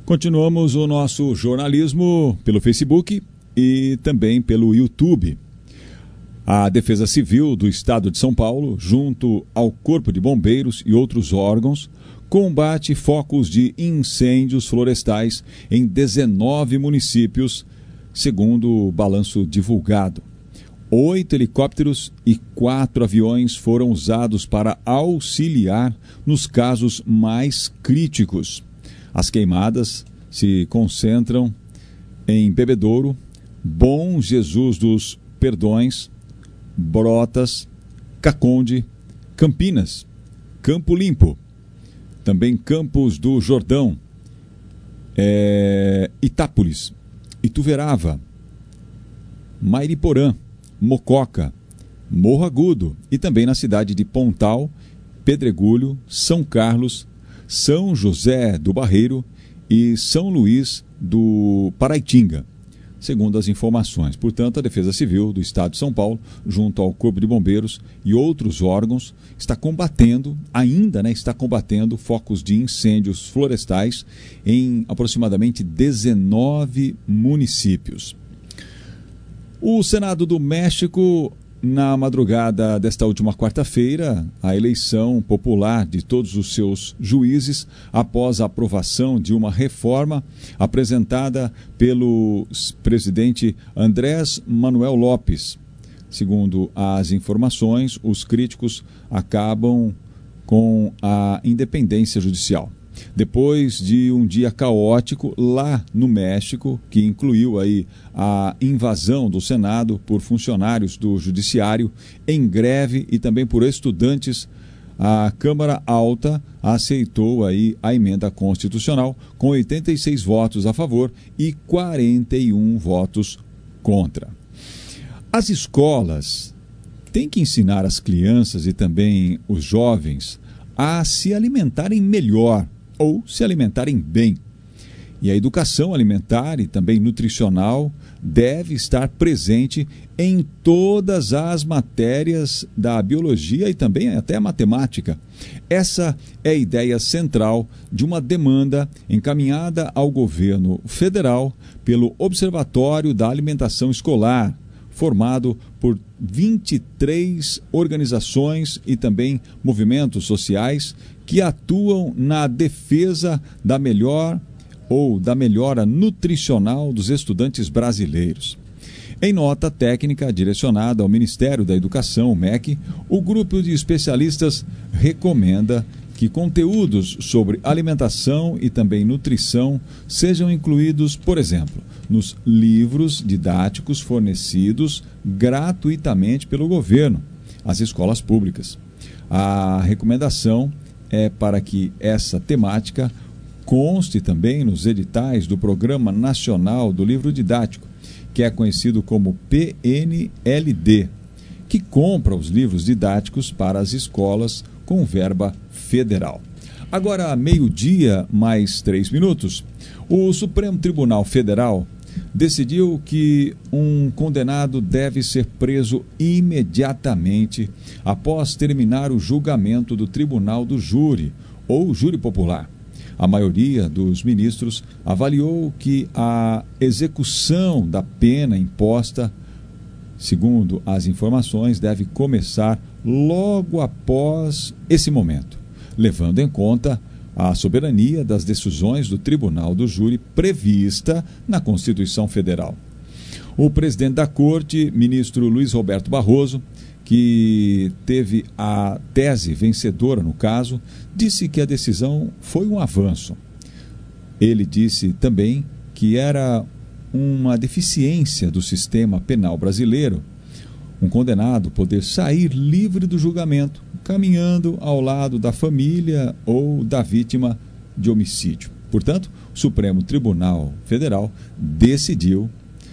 Continuamos o nosso jornalismo pelo Facebook e também pelo YouTube. A Defesa Civil do Estado de São Paulo, junto ao Corpo de Bombeiros e outros órgãos, combate focos de incêndios florestais em dezenove municípios, segundo o balanço divulgado. Oito helicópteros e quatro aviões foram usados para auxiliar nos casos mais críticos. As queimadas se concentram em Bebedouro, Bom Jesus dos Perdões, Brotas, Caconde, Campinas, Campo Limpo, também Campos do Jordão, é, Itápolis, Ituverava, Mairiporã, Mococa, Morro Agudo e também na cidade de Pontal, Pedregulho, São Carlos, São José do Barreiro e São Luís do Paraitinga, segundo as informações. Portanto, a Defesa Civil do Estado de São Paulo, junto ao Corpo de Bombeiros e outros órgãos, está combatendo, ainda né, está combatendo focos de incêndios florestais em aproximadamente dezenove municípios. O Senado do México, na madrugada desta última quarta-feira, a eleição popular de todos os seus juízes após a aprovação de uma reforma apresentada pelo presidente Andrés Manuel Lopes. Segundo as informações, os críticos acabam com a independência judicial. Depois de um dia caótico lá no México, que incluiu aí a invasão do Senado por funcionários do Judiciário em greve e também por estudantes, a Câmara Alta aceitou aí a emenda constitucional com oitenta e seis votos a favor e quarenta e um votos contra. As escolas têm que ensinar as crianças e também os jovens a se alimentarem melhor ou se alimentarem bem. E a educação alimentar e também nutricional deve estar presente em todas as matérias da biologia e também até a matemática. Essa é a ideia central de uma demanda encaminhada ao governo federal pelo Observatório da Alimentação Escolar, formado por vinte e três organizações e também movimentos sociais que atuam na defesa da melhor ou da melhora nutricional dos estudantes brasileiros. Em nota técnica direcionada ao Ministério da Educação, o M E C, o grupo de especialistas recomenda que conteúdos sobre alimentação e também nutrição sejam incluídos, por exemplo, nos livros didáticos fornecidos gratuitamente pelo governo às escolas públicas. A recomendação é para que essa temática conste também nos editais do Programa Nacional do Livro Didático, que é conhecido como P N L D, que compra os livros didáticos para as escolas com verba federal. Agora, meio-dia, mais três minutos, o Supremo Tribunal Federal decidiu que um condenado deve ser preso imediatamente após terminar o julgamento do Tribunal do Júri, ou Júri Popular. A maioria dos ministros avaliou que a execução da pena imposta, segundo as informações, deve começar logo após esse momento, levando em conta a soberania das decisões do Tribunal do Júri prevista na Constituição Federal. O presidente da Corte, ministro Luiz Roberto Barroso, que teve a tese vencedora no caso, disse que a decisão foi um avanço. Ele disse também que era uma deficiência do sistema penal brasileiro um condenado poder sair livre do julgamento, caminhando ao lado da família ou da vítima de homicídio. Portanto, o Supremo Tribunal Federal decidiu,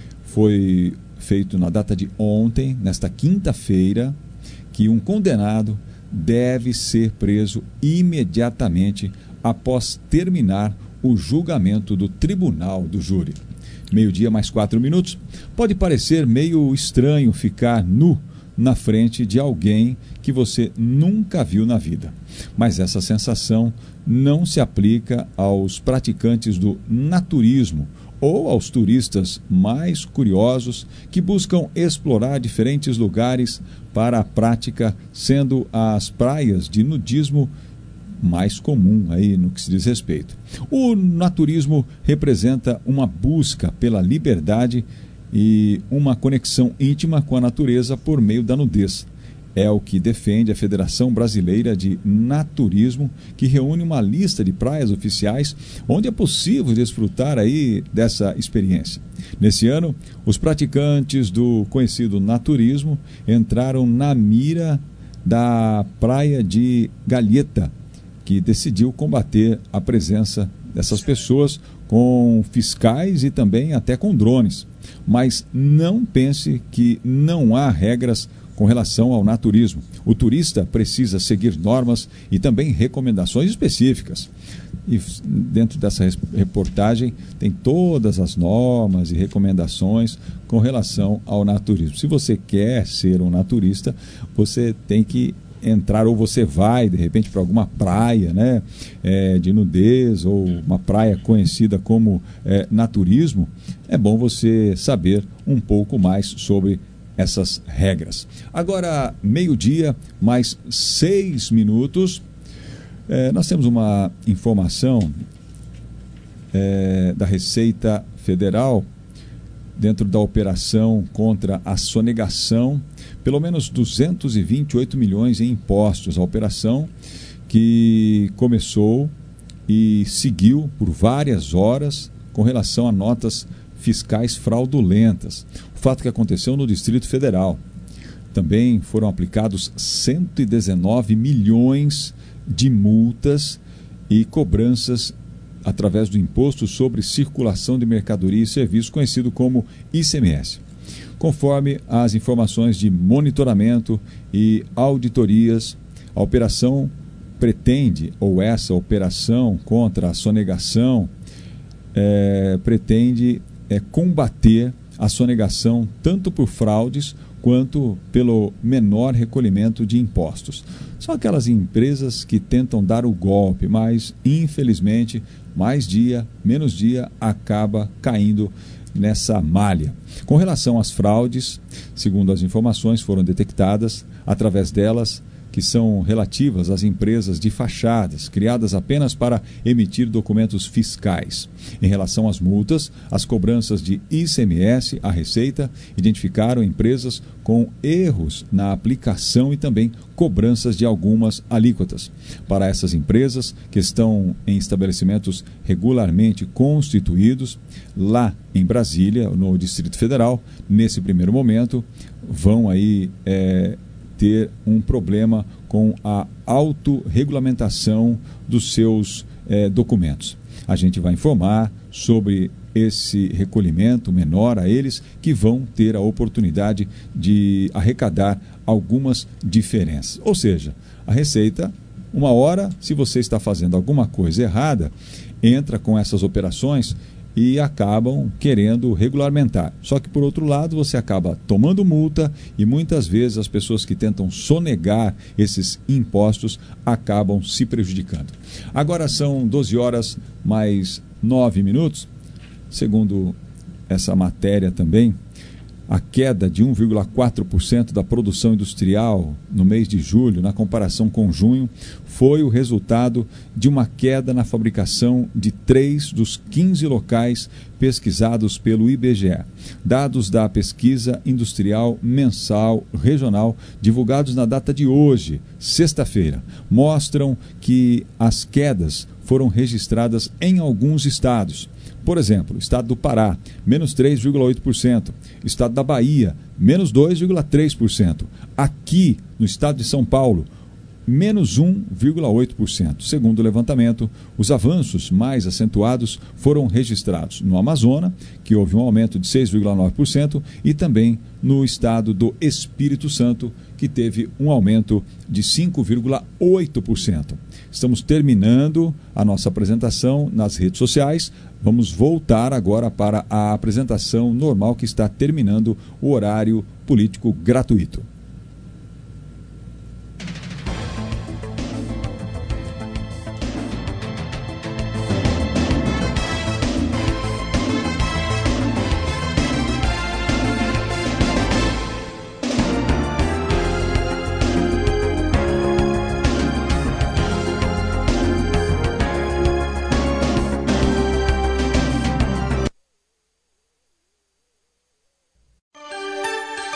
foi feito na data de ontem, nesta quinta-feira, que um condenado deve ser preso imediatamente após terminar o julgamento do Tribunal do Júri. Meio-dia mais quatro minutos. Pode parecer meio estranho ficar nu na frente de alguém que você nunca viu na vida. Mas essa sensação não se aplica aos praticantes do naturismo ou aos turistas mais curiosos que buscam explorar diferentes lugares para a prática, sendo as praias de nudismo mais comum aí no que se diz respeito. O naturismo representa uma busca pela liberdade e uma conexão íntima com a natureza por meio da nudez. É o que defende a Federação Brasileira de Naturismo, que reúne uma lista de praias oficiais onde é possível desfrutar aí dessa experiência. Nesse ano, os praticantes do conhecido naturismo entraram na mira da praia de Galheta, que decidiu combater a presença dessas pessoas com fiscais e também até com drones. Mas não pense que não há regras com relação ao naturismo. O turista precisa seguir normas e também recomendações específicas. E dentro dessa reportagem tem todas as normas e recomendações com relação ao naturismo. Se você quer ser um naturista, você tem que entrar, ou você vai de repente para alguma praia, né, é, de nudez, ou uma praia conhecida como é, naturismo, é bom você saber um pouco mais sobre essas regras. Agora, meio-dia, mais seis minutos, é, nós temos uma informação é, da Receita Federal dentro da operação contra a sonegação, pelo menos duzentos e vinte e oito milhões em impostos. A operação que começou e seguiu por várias horas com relação a notas fiscais fraudulentas. O fato que aconteceu no Distrito Federal. Também foram aplicados cento e dezenove milhões de multas e cobranças através do Imposto sobre Circulação de Mercadoria e Serviços, conhecido como I C M S. Conforme as informações de monitoramento e auditorias, a operação pretende, ou essa operação contra a sonegação, é, pretende é, combater a sonegação tanto por fraudes quanto pelo menor recolhimento de impostos. São aquelas empresas que tentam dar o golpe, mas infelizmente mais dia, menos dia, acaba caindo nessa malha. Com relação às fraudes, segundo as informações foram detectadas através delas, que são relativas às empresas de fachadas, criadas apenas para emitir documentos fiscais. Em relação às multas, as cobranças de I C M S, a Receita, identificaram empresas com erros na aplicação e também cobranças de algumas alíquotas. Para essas empresas, que estão em estabelecimentos regularmente constituídos, lá em Brasília, no Distrito Federal, nesse primeiro momento, vão aí... É, ter um problema com a autorregulamentação dos seus eh, documentos. A gente vai informar sobre esse recolhimento menor a eles, que vão ter a oportunidade de arrecadar algumas diferenças. Ou seja, a Receita, uma hora, se você está fazendo alguma coisa errada, entra com essas operações e acabam querendo regulamentar. Só que, por outro lado, você acaba tomando multa e muitas vezes as pessoas que tentam sonegar esses impostos acabam se prejudicando. Agora são doze horas mais nove minutos. Segundo essa matéria também, a queda de um vírgula quatro por cento da produção industrial no mês de julho, na comparação com junho, foi o resultado de uma queda na fabricação de três dos quinze locais pesquisados pelo I B G E. Dados da pesquisa industrial mensal regional, divulgados na data de hoje, sexta-feira, mostram que as quedas foram registradas em alguns estados. Por exemplo, estado do Pará, menos três vírgula oito por cento. Estado da Bahia, menos dois vírgula três por cento. Aqui, no estado de São Paulo, menos um vírgula oito por cento. Segundo o levantamento, os avanços mais acentuados foram registrados no Amazonas, que houve um aumento de seis vírgula nove por cento, e também no estado do Espírito Santo, que teve um aumento de cinco vírgula oito por cento. Estamos terminando a nossa apresentação nas redes sociais. Vamos voltar agora para a apresentação normal, que está terminando o horário político gratuito.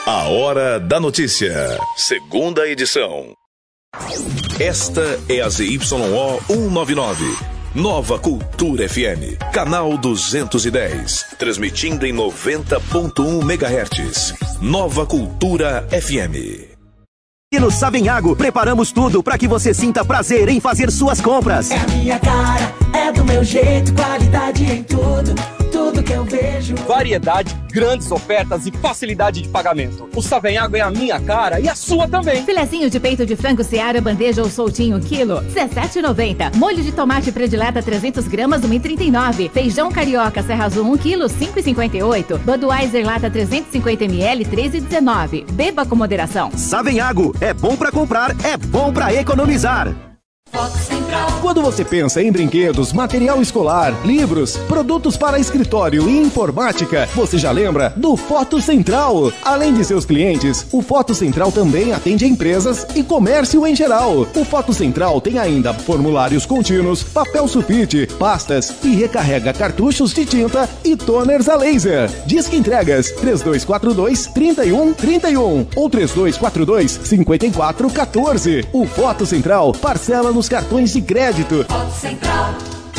A Hora da Notícia, segunda edição. Esta é a Z Y O cento e noventa e nove, Nova Cultura F M, canal duzentos e dez, transmitindo em noventa ponto um megahertz. Nova Cultura F M. E no Savenhago, preparamos tudo para que você sinta prazer em fazer suas compras. É a minha cara, é do meu jeito, qualidade em tudo, tudo que eu vejo. Variedade, grandes ofertas e facilidade de pagamento. O Savenhago é a minha cara e a sua também. Filezinho de peito de frango Seara, bandeja ou soltinho, quilo, dezessete reais e noventa centavos. Molho de tomate predileta, trezentas gramas, um real e trinta e nove centavos. Feijão carioca Serra Azul, um quilo, cinco reais e cinquenta e oito centavos. Budweiser lata trezentos e cinquenta mililitros, três reais e dezenove centavos. Beba com moderação. Savenhago, é bom pra comprar, é bom pra economizar. Quando você pensa em brinquedos, material escolar, livros, produtos para escritório e informática, você já lembra do Foto Central. Além de seus clientes, o Foto Central também atende empresas e comércio em geral. O Foto Central tem ainda formulários contínuos, papel sulfite, pastas e recarrega cartuchos de tinta e toners a laser. Disque entregas três dois quatro dois, três um três um ou três dois quatro dois, cinco quatro um quatro. O Foto Central parcela no nos cartões de crédito. Central.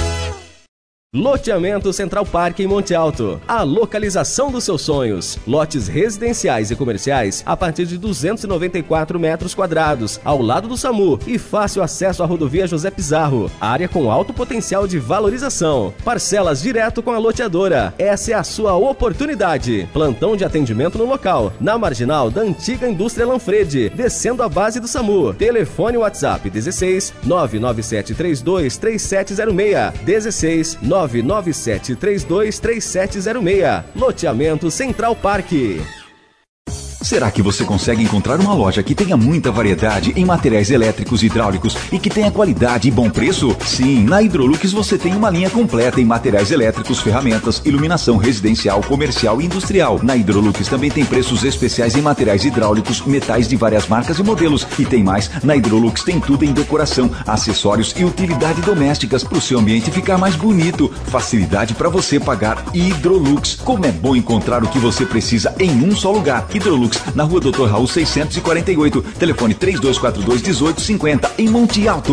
Loteamento Central Parque em Monte Alto. A localização dos seus sonhos. Lotes residenciais e comerciais a partir de duzentos e noventa e quatro metros quadrados, ao lado do SAMU e fácil acesso à rodovia José Pizarro. Área com alto potencial de valorização. Parcelas direto com a loteadora. Essa é a sua oportunidade. Plantão de atendimento no local, na marginal da antiga indústria Lanfredi, descendo a base do SAMU. Telefone WhatsApp dezesseis, nove nove sete três dois, três sete zero seis, dezesseis, nove nove sete três dois, três sete zero seis. Loteamento Central Parque. Será que você consegue encontrar uma loja que tenha muita variedade em materiais elétricos e hidráulicos e que tenha qualidade e bom preço? Sim, na Hidrolux você tem uma linha completa em materiais elétricos, ferramentas, iluminação residencial, comercial e industrial. Na Hidrolux também tem preços especiais em materiais hidráulicos, metais de várias marcas e modelos. E tem mais, na Hidrolux tem tudo em decoração, acessórios e utilidade domésticas para o seu ambiente ficar mais bonito. Facilidade para você pagar. Hidrolux. Como é bom encontrar o que você precisa em um só lugar. Hidrolux, na rua doutor Raul seiscentos e quarenta e oito, telefone três dois quatro dois, um oito cinco zero, em Monte Alto.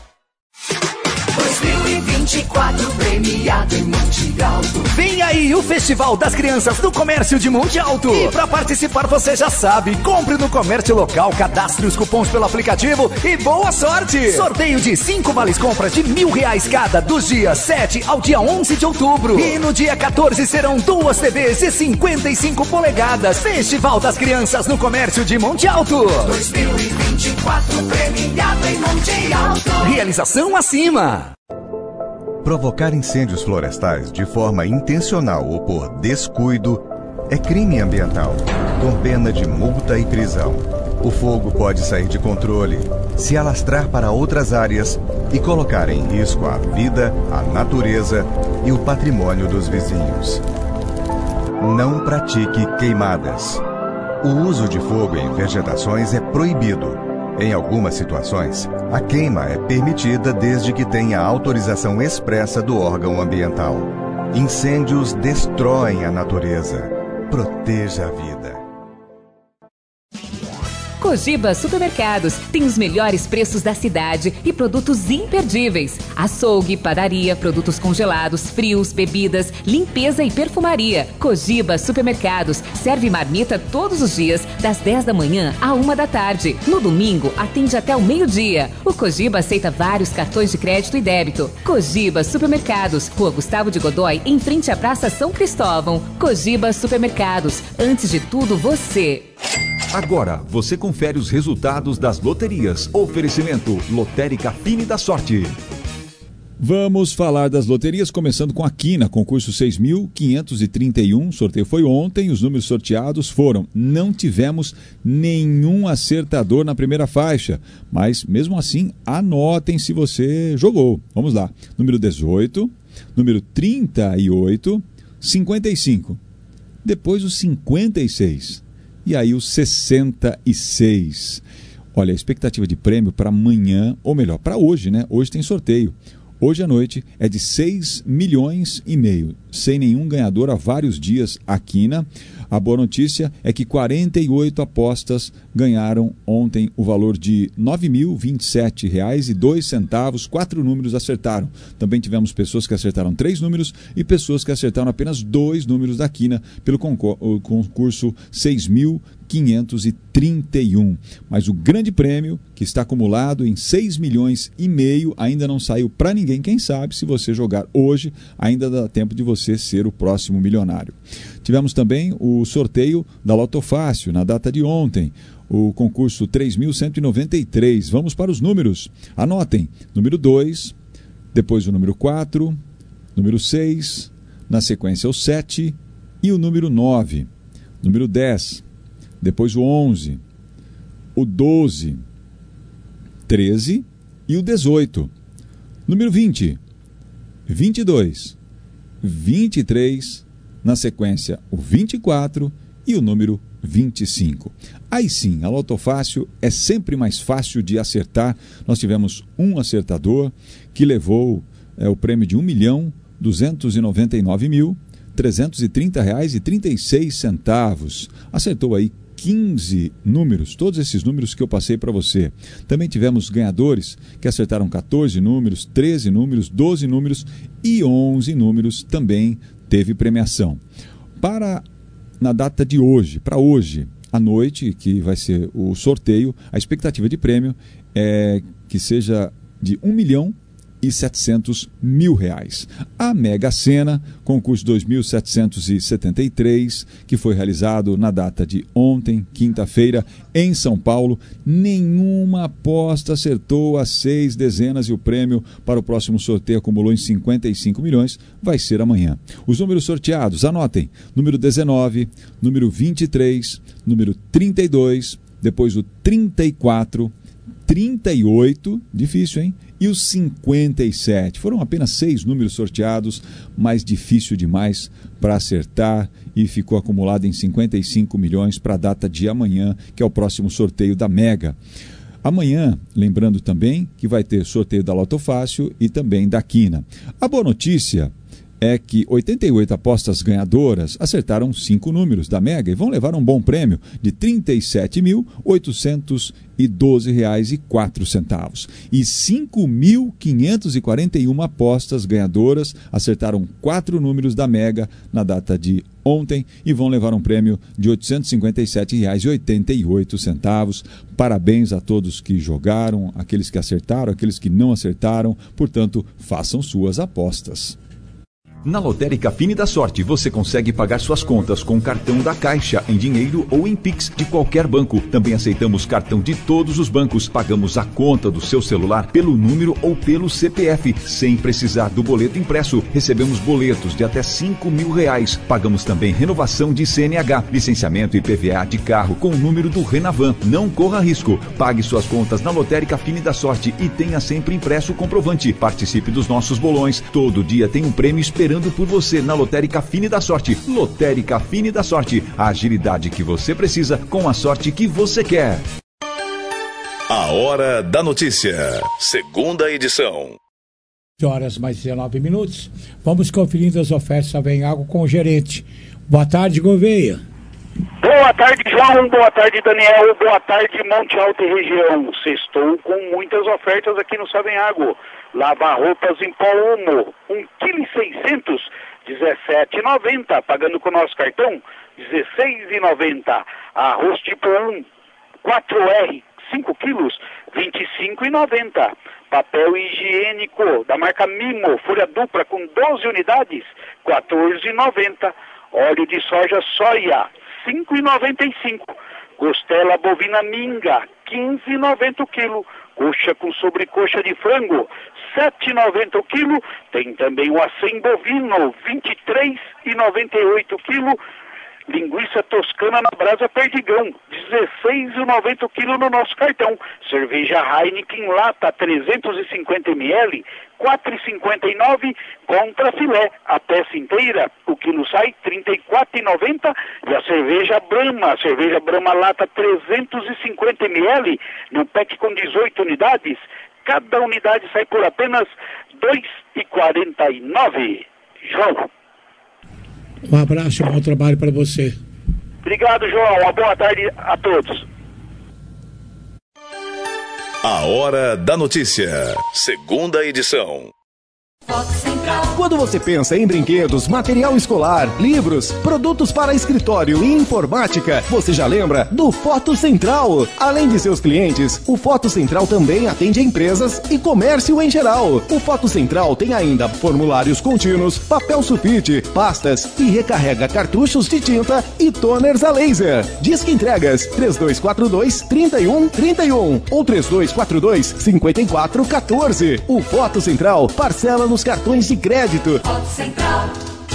dois mil e vinte e quatro premiado em Monte Alto. Vem aí o Festival das Crianças do Comércio de Monte Alto. E para participar você já sabe, compre no comércio local, cadastre os cupons pelo aplicativo e boa sorte. Sorteio de cinco vales compras de mil reais cada, dos dias sete ao dia onze de outubro. E no dia quatorze serão duas T Vs de cinquenta e cinco polegadas. Festival das Crianças no Comércio de Monte Alto. dois mil e vinte e quatro premiado em Monte Alto. Realização acima. Provocar incêndios florestais de forma intencional ou por descuido é crime ambiental, com pena de multa e prisão. O fogo pode sair de controle, se alastrar para outras áreas e colocar em risco a vida, a natureza e o patrimônio dos vizinhos. Não pratique queimadas. O uso de fogo em vegetações é proibido. Em algumas situações, a queima é permitida desde que tenha autorização expressa do órgão ambiental. Incêndios destroem a natureza. Proteja a vida. Cogiba Supermercados tem os melhores preços da cidade e produtos imperdíveis. Açougue, padaria, produtos congelados, frios, bebidas, limpeza e perfumaria. Cogiba Supermercados serve marmita todos os dias, das dez da manhã à uma da tarde. No domingo, atende até o meio-dia. O Cogiba aceita vários cartões de crédito e débito. Cogiba Supermercados, Rua Gustavo de Godoy, em frente à Praça São Cristóvão. Cogiba Supermercados, antes de tudo você. Agora, você confere os resultados das loterias. Oferecimento Lotérica Fine da Sorte. Vamos falar das loterias, começando com a Quina, concurso seis mil quinhentos e trinta e um, sorteio foi ontem, os números sorteados foram, não tivemos nenhum acertador na primeira faixa, mas mesmo assim, anotem se você jogou. Vamos lá, número dezoito, número trinta e oito, cinquenta e cinco, depois o cinquenta e seis. E aí o sessenta e seis. Olha, a expectativa de prêmio para amanhã, ou melhor, para hoje, né? Hoje tem sorteio. Hoje à noite é de seis milhões e meio. sem nenhum ganhador há vários dias aqui, né? A boa notícia é que quarenta e oito apostas ganharam ontem o valor de nove mil e vinte e sete reais e dois centavos. Quatro números acertaram. Também tivemos pessoas que acertaram três números e pessoas que acertaram apenas dois números da quina pelo concurso seis mil quinhentos e trinta e um. Mas o grande prêmio, que está acumulado em seis milhões e meio, ainda não saiu para ninguém. Quem sabe, se você jogar hoje, ainda dá tempo de você ser o próximo milionário. Tivemos também o sorteio da Loto Fácil, na data de ontem, o concurso três mil cento e noventa e três. Vamos para os números. Anotem, número dois, depois o número quatro, número seis, na sequência o sete e o número nove. Número dez, depois o onze, o doze, treze e o dezoito. Número vinte, vinte e dois, vinte e três, na sequência o vinte e quatro e o número vinte e cinco. Aí sim, a Loto Fácil é sempre mais fácil de acertar. Nós tivemos um acertador que levou é, o prêmio de um milhão duzentos e noventa e nove mil trezentos e trinta reais e trinta e seis centavos. Acertou aí quinze números, todos esses números que eu passei para você. Também tivemos ganhadores que acertaram quatorze números, treze números, doze números e onze números também teve premiação. Para na data de hoje, para hoje à noite, que vai ser o sorteio, a expectativa de prêmio é que seja de um milhão e setecentos mil reais. A Mega Sena, concurso dois mil setecentos e setenta e três, que foi realizado na data de ontem, quinta-feira, em São Paulo, nenhuma aposta acertou as seis dezenas e o prêmio para o próximo sorteio acumulou em cinquenta e cinco milhões, vai ser amanhã. Os números sorteados, anotem, número dezenove, número vinte e três, número trinta e dois, depois o trinta e quatro, trinta e oito, difícil, hein? E os cinquenta e sete. Foram apenas seis números sorteados, mas difícil demais para acertar e ficou acumulado em cinquenta e cinco milhões para a data de amanhã, que é o próximo sorteio da Mega. Amanhã, lembrando também que vai ter sorteio da Loto Fácil e também da Quina. A boa notícia é que oitenta e oito apostas ganhadoras acertaram cinco números da Mega e vão levar um bom prêmio de trinta e sete mil oitocentos e doze reais e quatro centavos. E cinco mil quinhentos e quarenta e uma apostas ganhadoras acertaram quatro números da Mega na data de ontem e vão levar um prêmio de oitocentos e cinquenta e sete reais e oitenta e oito centavos. Parabéns a todos que jogaram, aqueles que acertaram, aqueles que não acertaram. Portanto, façam suas apostas. Na Lotérica Fine da Sorte, você consegue pagar suas contas com cartão da Caixa, em dinheiro ou em Pix de qualquer banco. Também aceitamos cartão de todos os bancos. Pagamos a conta do seu celular pelo número ou pelo C P F, sem precisar do boleto impresso. Recebemos boletos de até cinco mil reais. Pagamos também renovação de C N H, licenciamento e I P V A de carro com o número do Renavan. Não corra risco. Pague suas contas na Lotérica Fine da Sorte e tenha sempre impresso o comprovante. Participe dos nossos bolões. Todo dia tem um prêmio esperando por você na Lotérica Fine da Sorte. Lotérica Fine da Sorte, a agilidade que você precisa com a sorte que você quer. A Hora da Notícia, segunda edição. Horas mais dezenove minutos. Vamos conferindo as ofertas Savenhago com o gerente. Boa tarde, Gouveia. Boa tarde, João. Boa tarde, Daniel. Boa tarde, Monte Alto e região. Estou com muitas ofertas aqui no Savenhago. Lava-roupas em pó Omo, um quilo e seiscentos, dezessete reais e noventa centavos. Pagando com o nosso cartão, dezesseis reais e noventa centavos. Arroz tipo um, quatro R, cinco quilos, vinte e cinco reais e noventa centavos. Papel higiênico da marca Mimo, folha dupla com doze unidades, quatorze reais e noventa centavos. Óleo de soja soia, cinco reais e noventa e cinco centavos. Costela bovina minga, quinze reais e noventa centavos o quilo. Coxa com sobrecoxa de frango, sete reais e noventa centavos o quilo. Tem também o acém bovino, vinte e três reais e noventa e oito centavos o quilo. Linguiça toscana na brasa Perdigão, dezesseis reais e noventa centavos o quilo no nosso cartão. Cerveja Heineken lata, trezentos e cinquenta mililitros, quatro reais e cinquenta e nove centavos. Contra filé, a peça inteira, o quilo sai trinta e quatro reais e noventa centavos. E a cerveja Brahma, a cerveja Brahma lata, trezentos e cinquenta mililitros, no pack com dezoito unidades. Cada unidade sai por apenas dois reais e quarenta e nove centavos. João. Um abraço e bom trabalho para você. Obrigado, João. Uma boa tarde a todos. A Hora da Notícia, segunda edição. Quando você pensa em brinquedos, material escolar, livros, produtos para escritório e informática, você já lembra do Foto Central. Além de seus clientes, o Foto Central também atende empresas e comércio em geral. O Foto Central tem ainda formulários contínuos, papel sulfite, pastas e recarrega cartuchos de tinta e toners a laser. Disque entregas três dois quatro dois, três um três um ou três dois quatro dois, cinco quatro um quatro. O Foto Central parcela nos cartões de crédito. Central.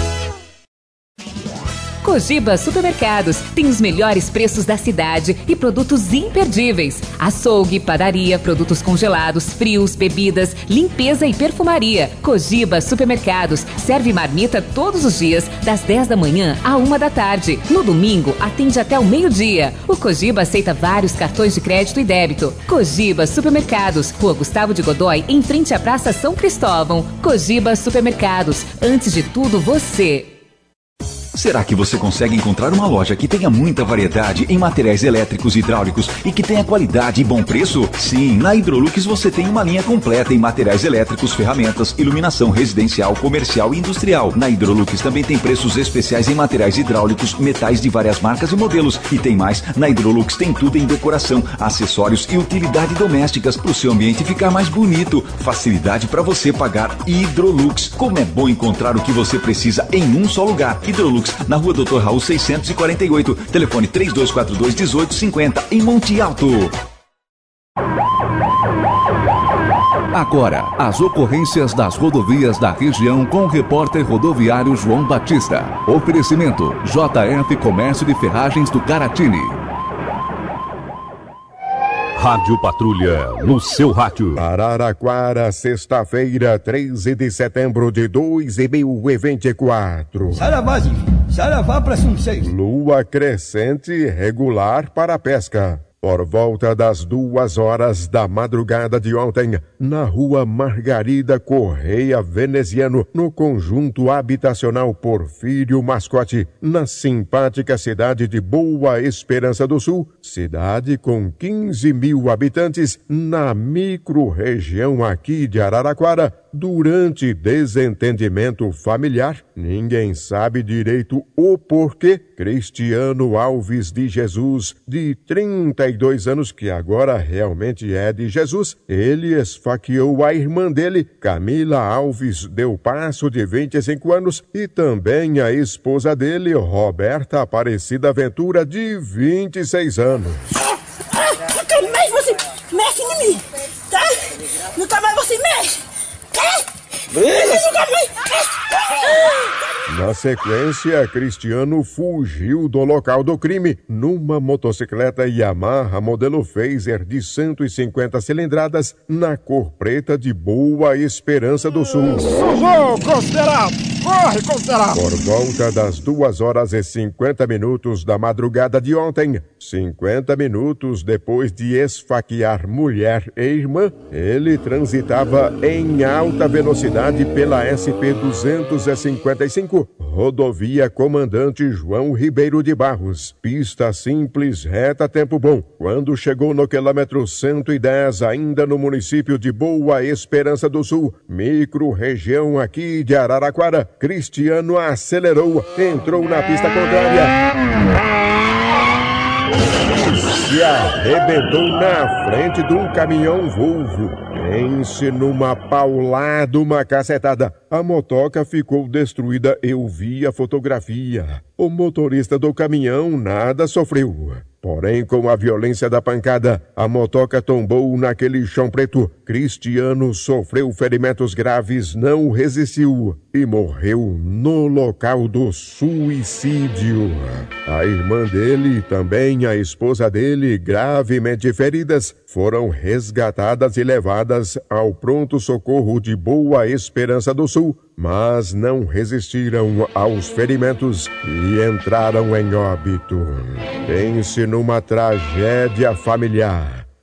Cogiba Supermercados tem os melhores preços da cidade e produtos imperdíveis. Açougue, padaria, produtos congelados, frios, bebidas, limpeza e perfumaria. Cogiba Supermercados serve marmita todos os dias, das dez da manhã à uma da tarde. No domingo, atende até o meio-dia. O Cogiba aceita vários cartões de crédito e débito. Cogiba Supermercados, Rua Gustavo de Godói, em frente à Praça São Cristóvão. Cogiba Supermercados, antes de tudo você. Será que você consegue encontrar uma loja que tenha muita variedade em materiais elétricos e hidráulicos e que tenha qualidade e bom preço? Sim, na Hidrolux você tem uma linha completa em materiais elétricos, ferramentas, iluminação residencial, comercial e industrial. Na Hidrolux também tem preços especiais em materiais hidráulicos, metais de várias marcas e modelos. E tem mais, na Hidrolux tem tudo em decoração, acessórios e utilidade domésticas para o seu ambiente ficar mais bonito. Facilidade para você pagar. Hidrolux. Como é bom encontrar o que você precisa em um só lugar. Hidrolux, na Rua doutor Raul seiscentos e quarenta e oito, telefone três dois quatro dois, um oito cinco zero, em Monte Alto. Agora, as ocorrências das rodovias da região com o repórter rodoviário João Batista. Oferecimento J F Comércio de Ferragens do Caratini. Rádio Patrulha, no seu rádio. Araraquara, sexta-feira, treze de setembro de dois mil e vinte e quatro. Saravá, saravá para São Seis. Lua crescente regular para a pesca. Por volta das duas horas da madrugada de ontem, na rua Margarida Correia Veneziano, no conjunto habitacional Porfírio Mascote, na simpática cidade de Boa Esperança do Sul, cidade com quinze mil habitantes, na micro-região aqui de Araraquara, durante desentendimento familiar, ninguém sabe direito o porquê, Cristiano Alves de Jesus, de trinta e dois anos, que agora realmente é de Jesus, ele esfaqueou a irmã dele, Camila Alves Deu Passo, de vinte e cinco anos, e também a esposa dele, Roberta Aparecida Ventura, de vinte e seis anos. Nunca mais você mexe em mim, tá? Nunca mais você mexe! Na sequência, Cristiano fugiu do local do crime numa motocicleta Yamaha modelo Phaser de cento e cinquenta cilindradas na cor preta de Boa Esperança do Sul. Sujou, considerado! Corre, considerado! Por volta das duas horas e cinquenta minutos da madrugada de ontem, cinquenta minutos depois de esfaquear mulher e irmã, ele transitava em alta velocidade pela S P duzentos e cinquenta e cinco, rodovia Comandante João Ribeiro de Barros, pista simples, reta, tempo bom. Quando chegou no quilômetro cento e dez, ainda no município de Boa Esperança do Sul, micro-região aqui de Araraquara, Cristiano acelerou, entrou na pista contrária e arrebentou na frente de um caminhão Volvo. Pense numa paulada, uma cacetada. A motoca ficou destruída, eu vi a fotografia. O motorista do caminhão nada sofreu. Porém, com a violência da pancada, a motoca tombou naquele chão preto. Cristiano sofreu ferimentos graves, não resistiu e morreu no local do suicídio. A irmã dele e também a esposa dele, gravemente feridas, foram resgatadas e levadas ao pronto-socorro de Boa Esperança do Sul, mas não resistiram aos ferimentos e entraram em óbito. Pense numa tragédia familiar.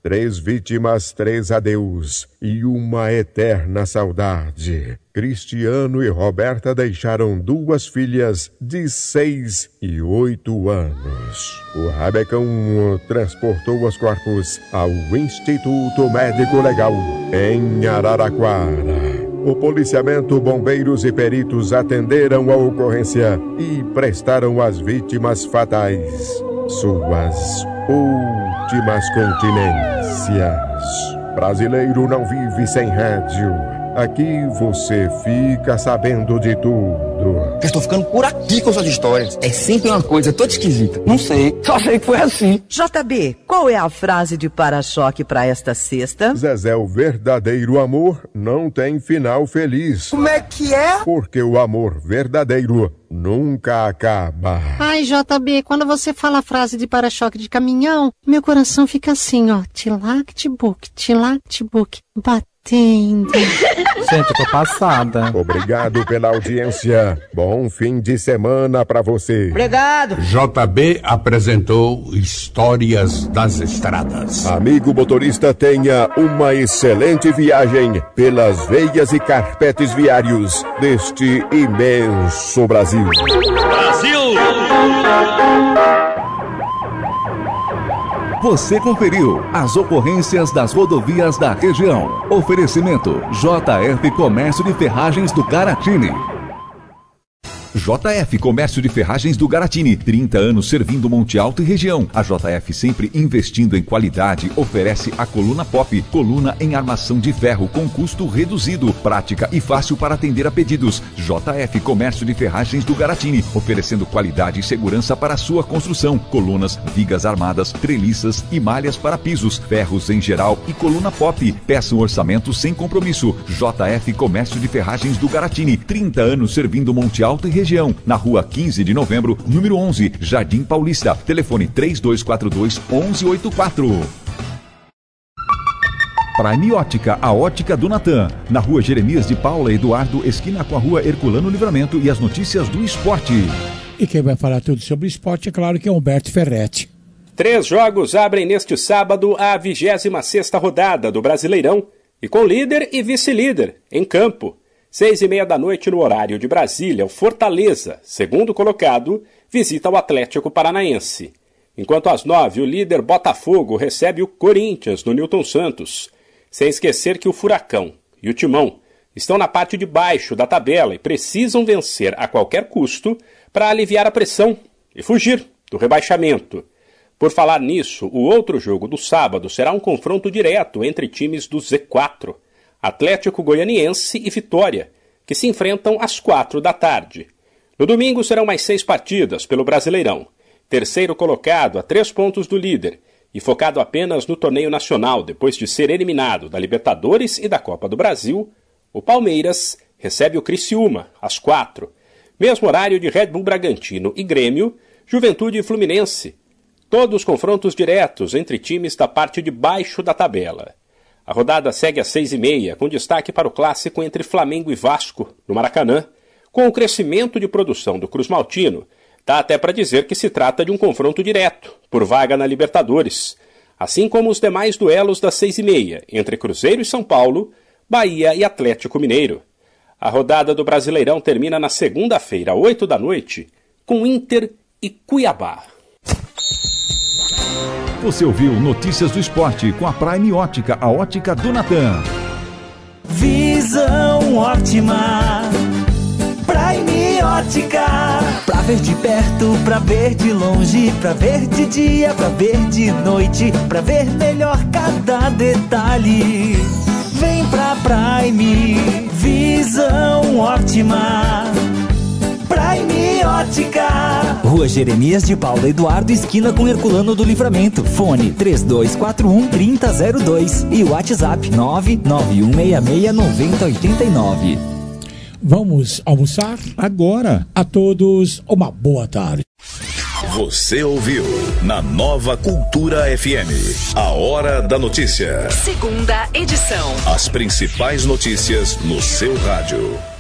Três vítimas, três adeus e uma eterna saudade. Cristiano e Roberta deixaram duas filhas de seis e oito anos. O Rabecão transportou os corpos ao Instituto Médico Legal, em Araraquara. O policiamento, bombeiros e peritos atenderam a ocorrência e prestaram às vítimas fatais suas últimas continências. Brasileiro não vive sem rádio. Aqui você fica sabendo de tudo. Eu estou ficando por aqui com suas histórias. É sempre uma coisa toda esquisita. Não sei, só sei que foi assim. J B, qual é a frase de para-choque para esta sexta? Zezé, o verdadeiro amor não tem final feliz. Como é que é? Porque o amor verdadeiro nunca acaba. Ai, J B, quando você fala a frase de para-choque de caminhão, meu coração fica assim, ó. Tilac-tibuc, tilac-tibuc, batendo. Gente, eu tô passada. Obrigado pela audiência. Bom fim de semana pra você. Obrigado. J B apresentou Histórias das Estradas. Amigo motorista, tenha uma excelente viagem pelas veias e carpetes viários deste imenso Brasil. Brasil! Você conferiu as ocorrências das rodovias da região. Oferecimento J F Comércio de Ferragens do Garatini. J F Comércio de Ferragens do Garatini, trinta anos servindo Monte Alto e região. A J F, sempre investindo em qualidade, oferece a coluna pop, coluna em armação de ferro com custo reduzido, prática e fácil para atender a pedidos. J F Comércio de Ferragens do Garatini, oferecendo qualidade e segurança para a sua construção. Colunas, vigas armadas, treliças e malhas para pisos, ferros em geral e coluna pop. Peça um orçamento sem compromisso. J F Comércio de Ferragens do Garatini, trinta anos servindo Monte Alto e região. Região, na rua quinze de novembro, número onze, Jardim Paulista. Telefone três dois quatro dois, um um oito quatro. Prime Ótica, a ótica do Natan. Na rua Jeremias de Paula Eduardo, esquina com a rua Herculano Livramento, e as notícias do esporte. E quem vai falar tudo sobre esporte, é claro que é Humberto Ferretti. Três jogos abrem neste sábado a vigésima sexta rodada do Brasileirão, e com líder e vice-líder em campo. Seis e meia da noite no horário de Brasília, o Fortaleza, segundo colocado, visita o Atlético Paranaense. Enquanto às nove, o líder Botafogo recebe o Corinthians no Newton Santos. Sem esquecer que o Furacão e o Timão estão na parte de baixo da tabela e precisam vencer a qualquer custo para aliviar a pressão e fugir do rebaixamento. Por falar nisso, o outro jogo do sábado será um confronto direto entre times do Z quatro. Atlético Goianiense e Vitória, que se enfrentam às quatro da tarde. No domingo serão mais seis partidas pelo Brasileirão. Terceiro colocado a três pontos do líder e focado apenas no torneio nacional depois de ser eliminado da Libertadores e da Copa do Brasil, o Palmeiras recebe o Criciúma às quatro. Mesmo horário de Red Bull Bragantino e Grêmio, Juventude e Fluminense. Todos confrontos diretos entre times da parte de baixo da tabela. A rodada segue às seis e meia, com destaque para o clássico entre Flamengo e Vasco, no Maracanã. Com o crescimento de produção do Cruz Maltino, dá até para dizer que se trata de um confronto direto, por vaga na Libertadores. Assim como os demais duelos das seis e meia, entre Cruzeiro e São Paulo, Bahia e Atlético Mineiro. A rodada do Brasileirão termina na segunda-feira, às oito da noite, com Inter e Cuiabá. Você ouviu Notícias do Esporte com a Prime Ótica, a ótica do Natan. Visão ótima, Prime Ótica. Pra ver de perto, pra ver de longe, pra ver de dia, pra ver de noite, pra ver melhor cada detalhe. Vem pra Prime, visão ótima, Prime Ótica. Rua Jeremias de Paula Eduardo, esquina com Herculano do Livramento. Fone três dois quatro um, três zero zero dois e WhatsApp nove nove um seis seis nove zero oito nove. Vamos almoçar? Agora. A todos, uma boa tarde. Você ouviu na Nova Cultura F M, a Hora da Notícia. Segunda edição. As principais notícias no seu rádio.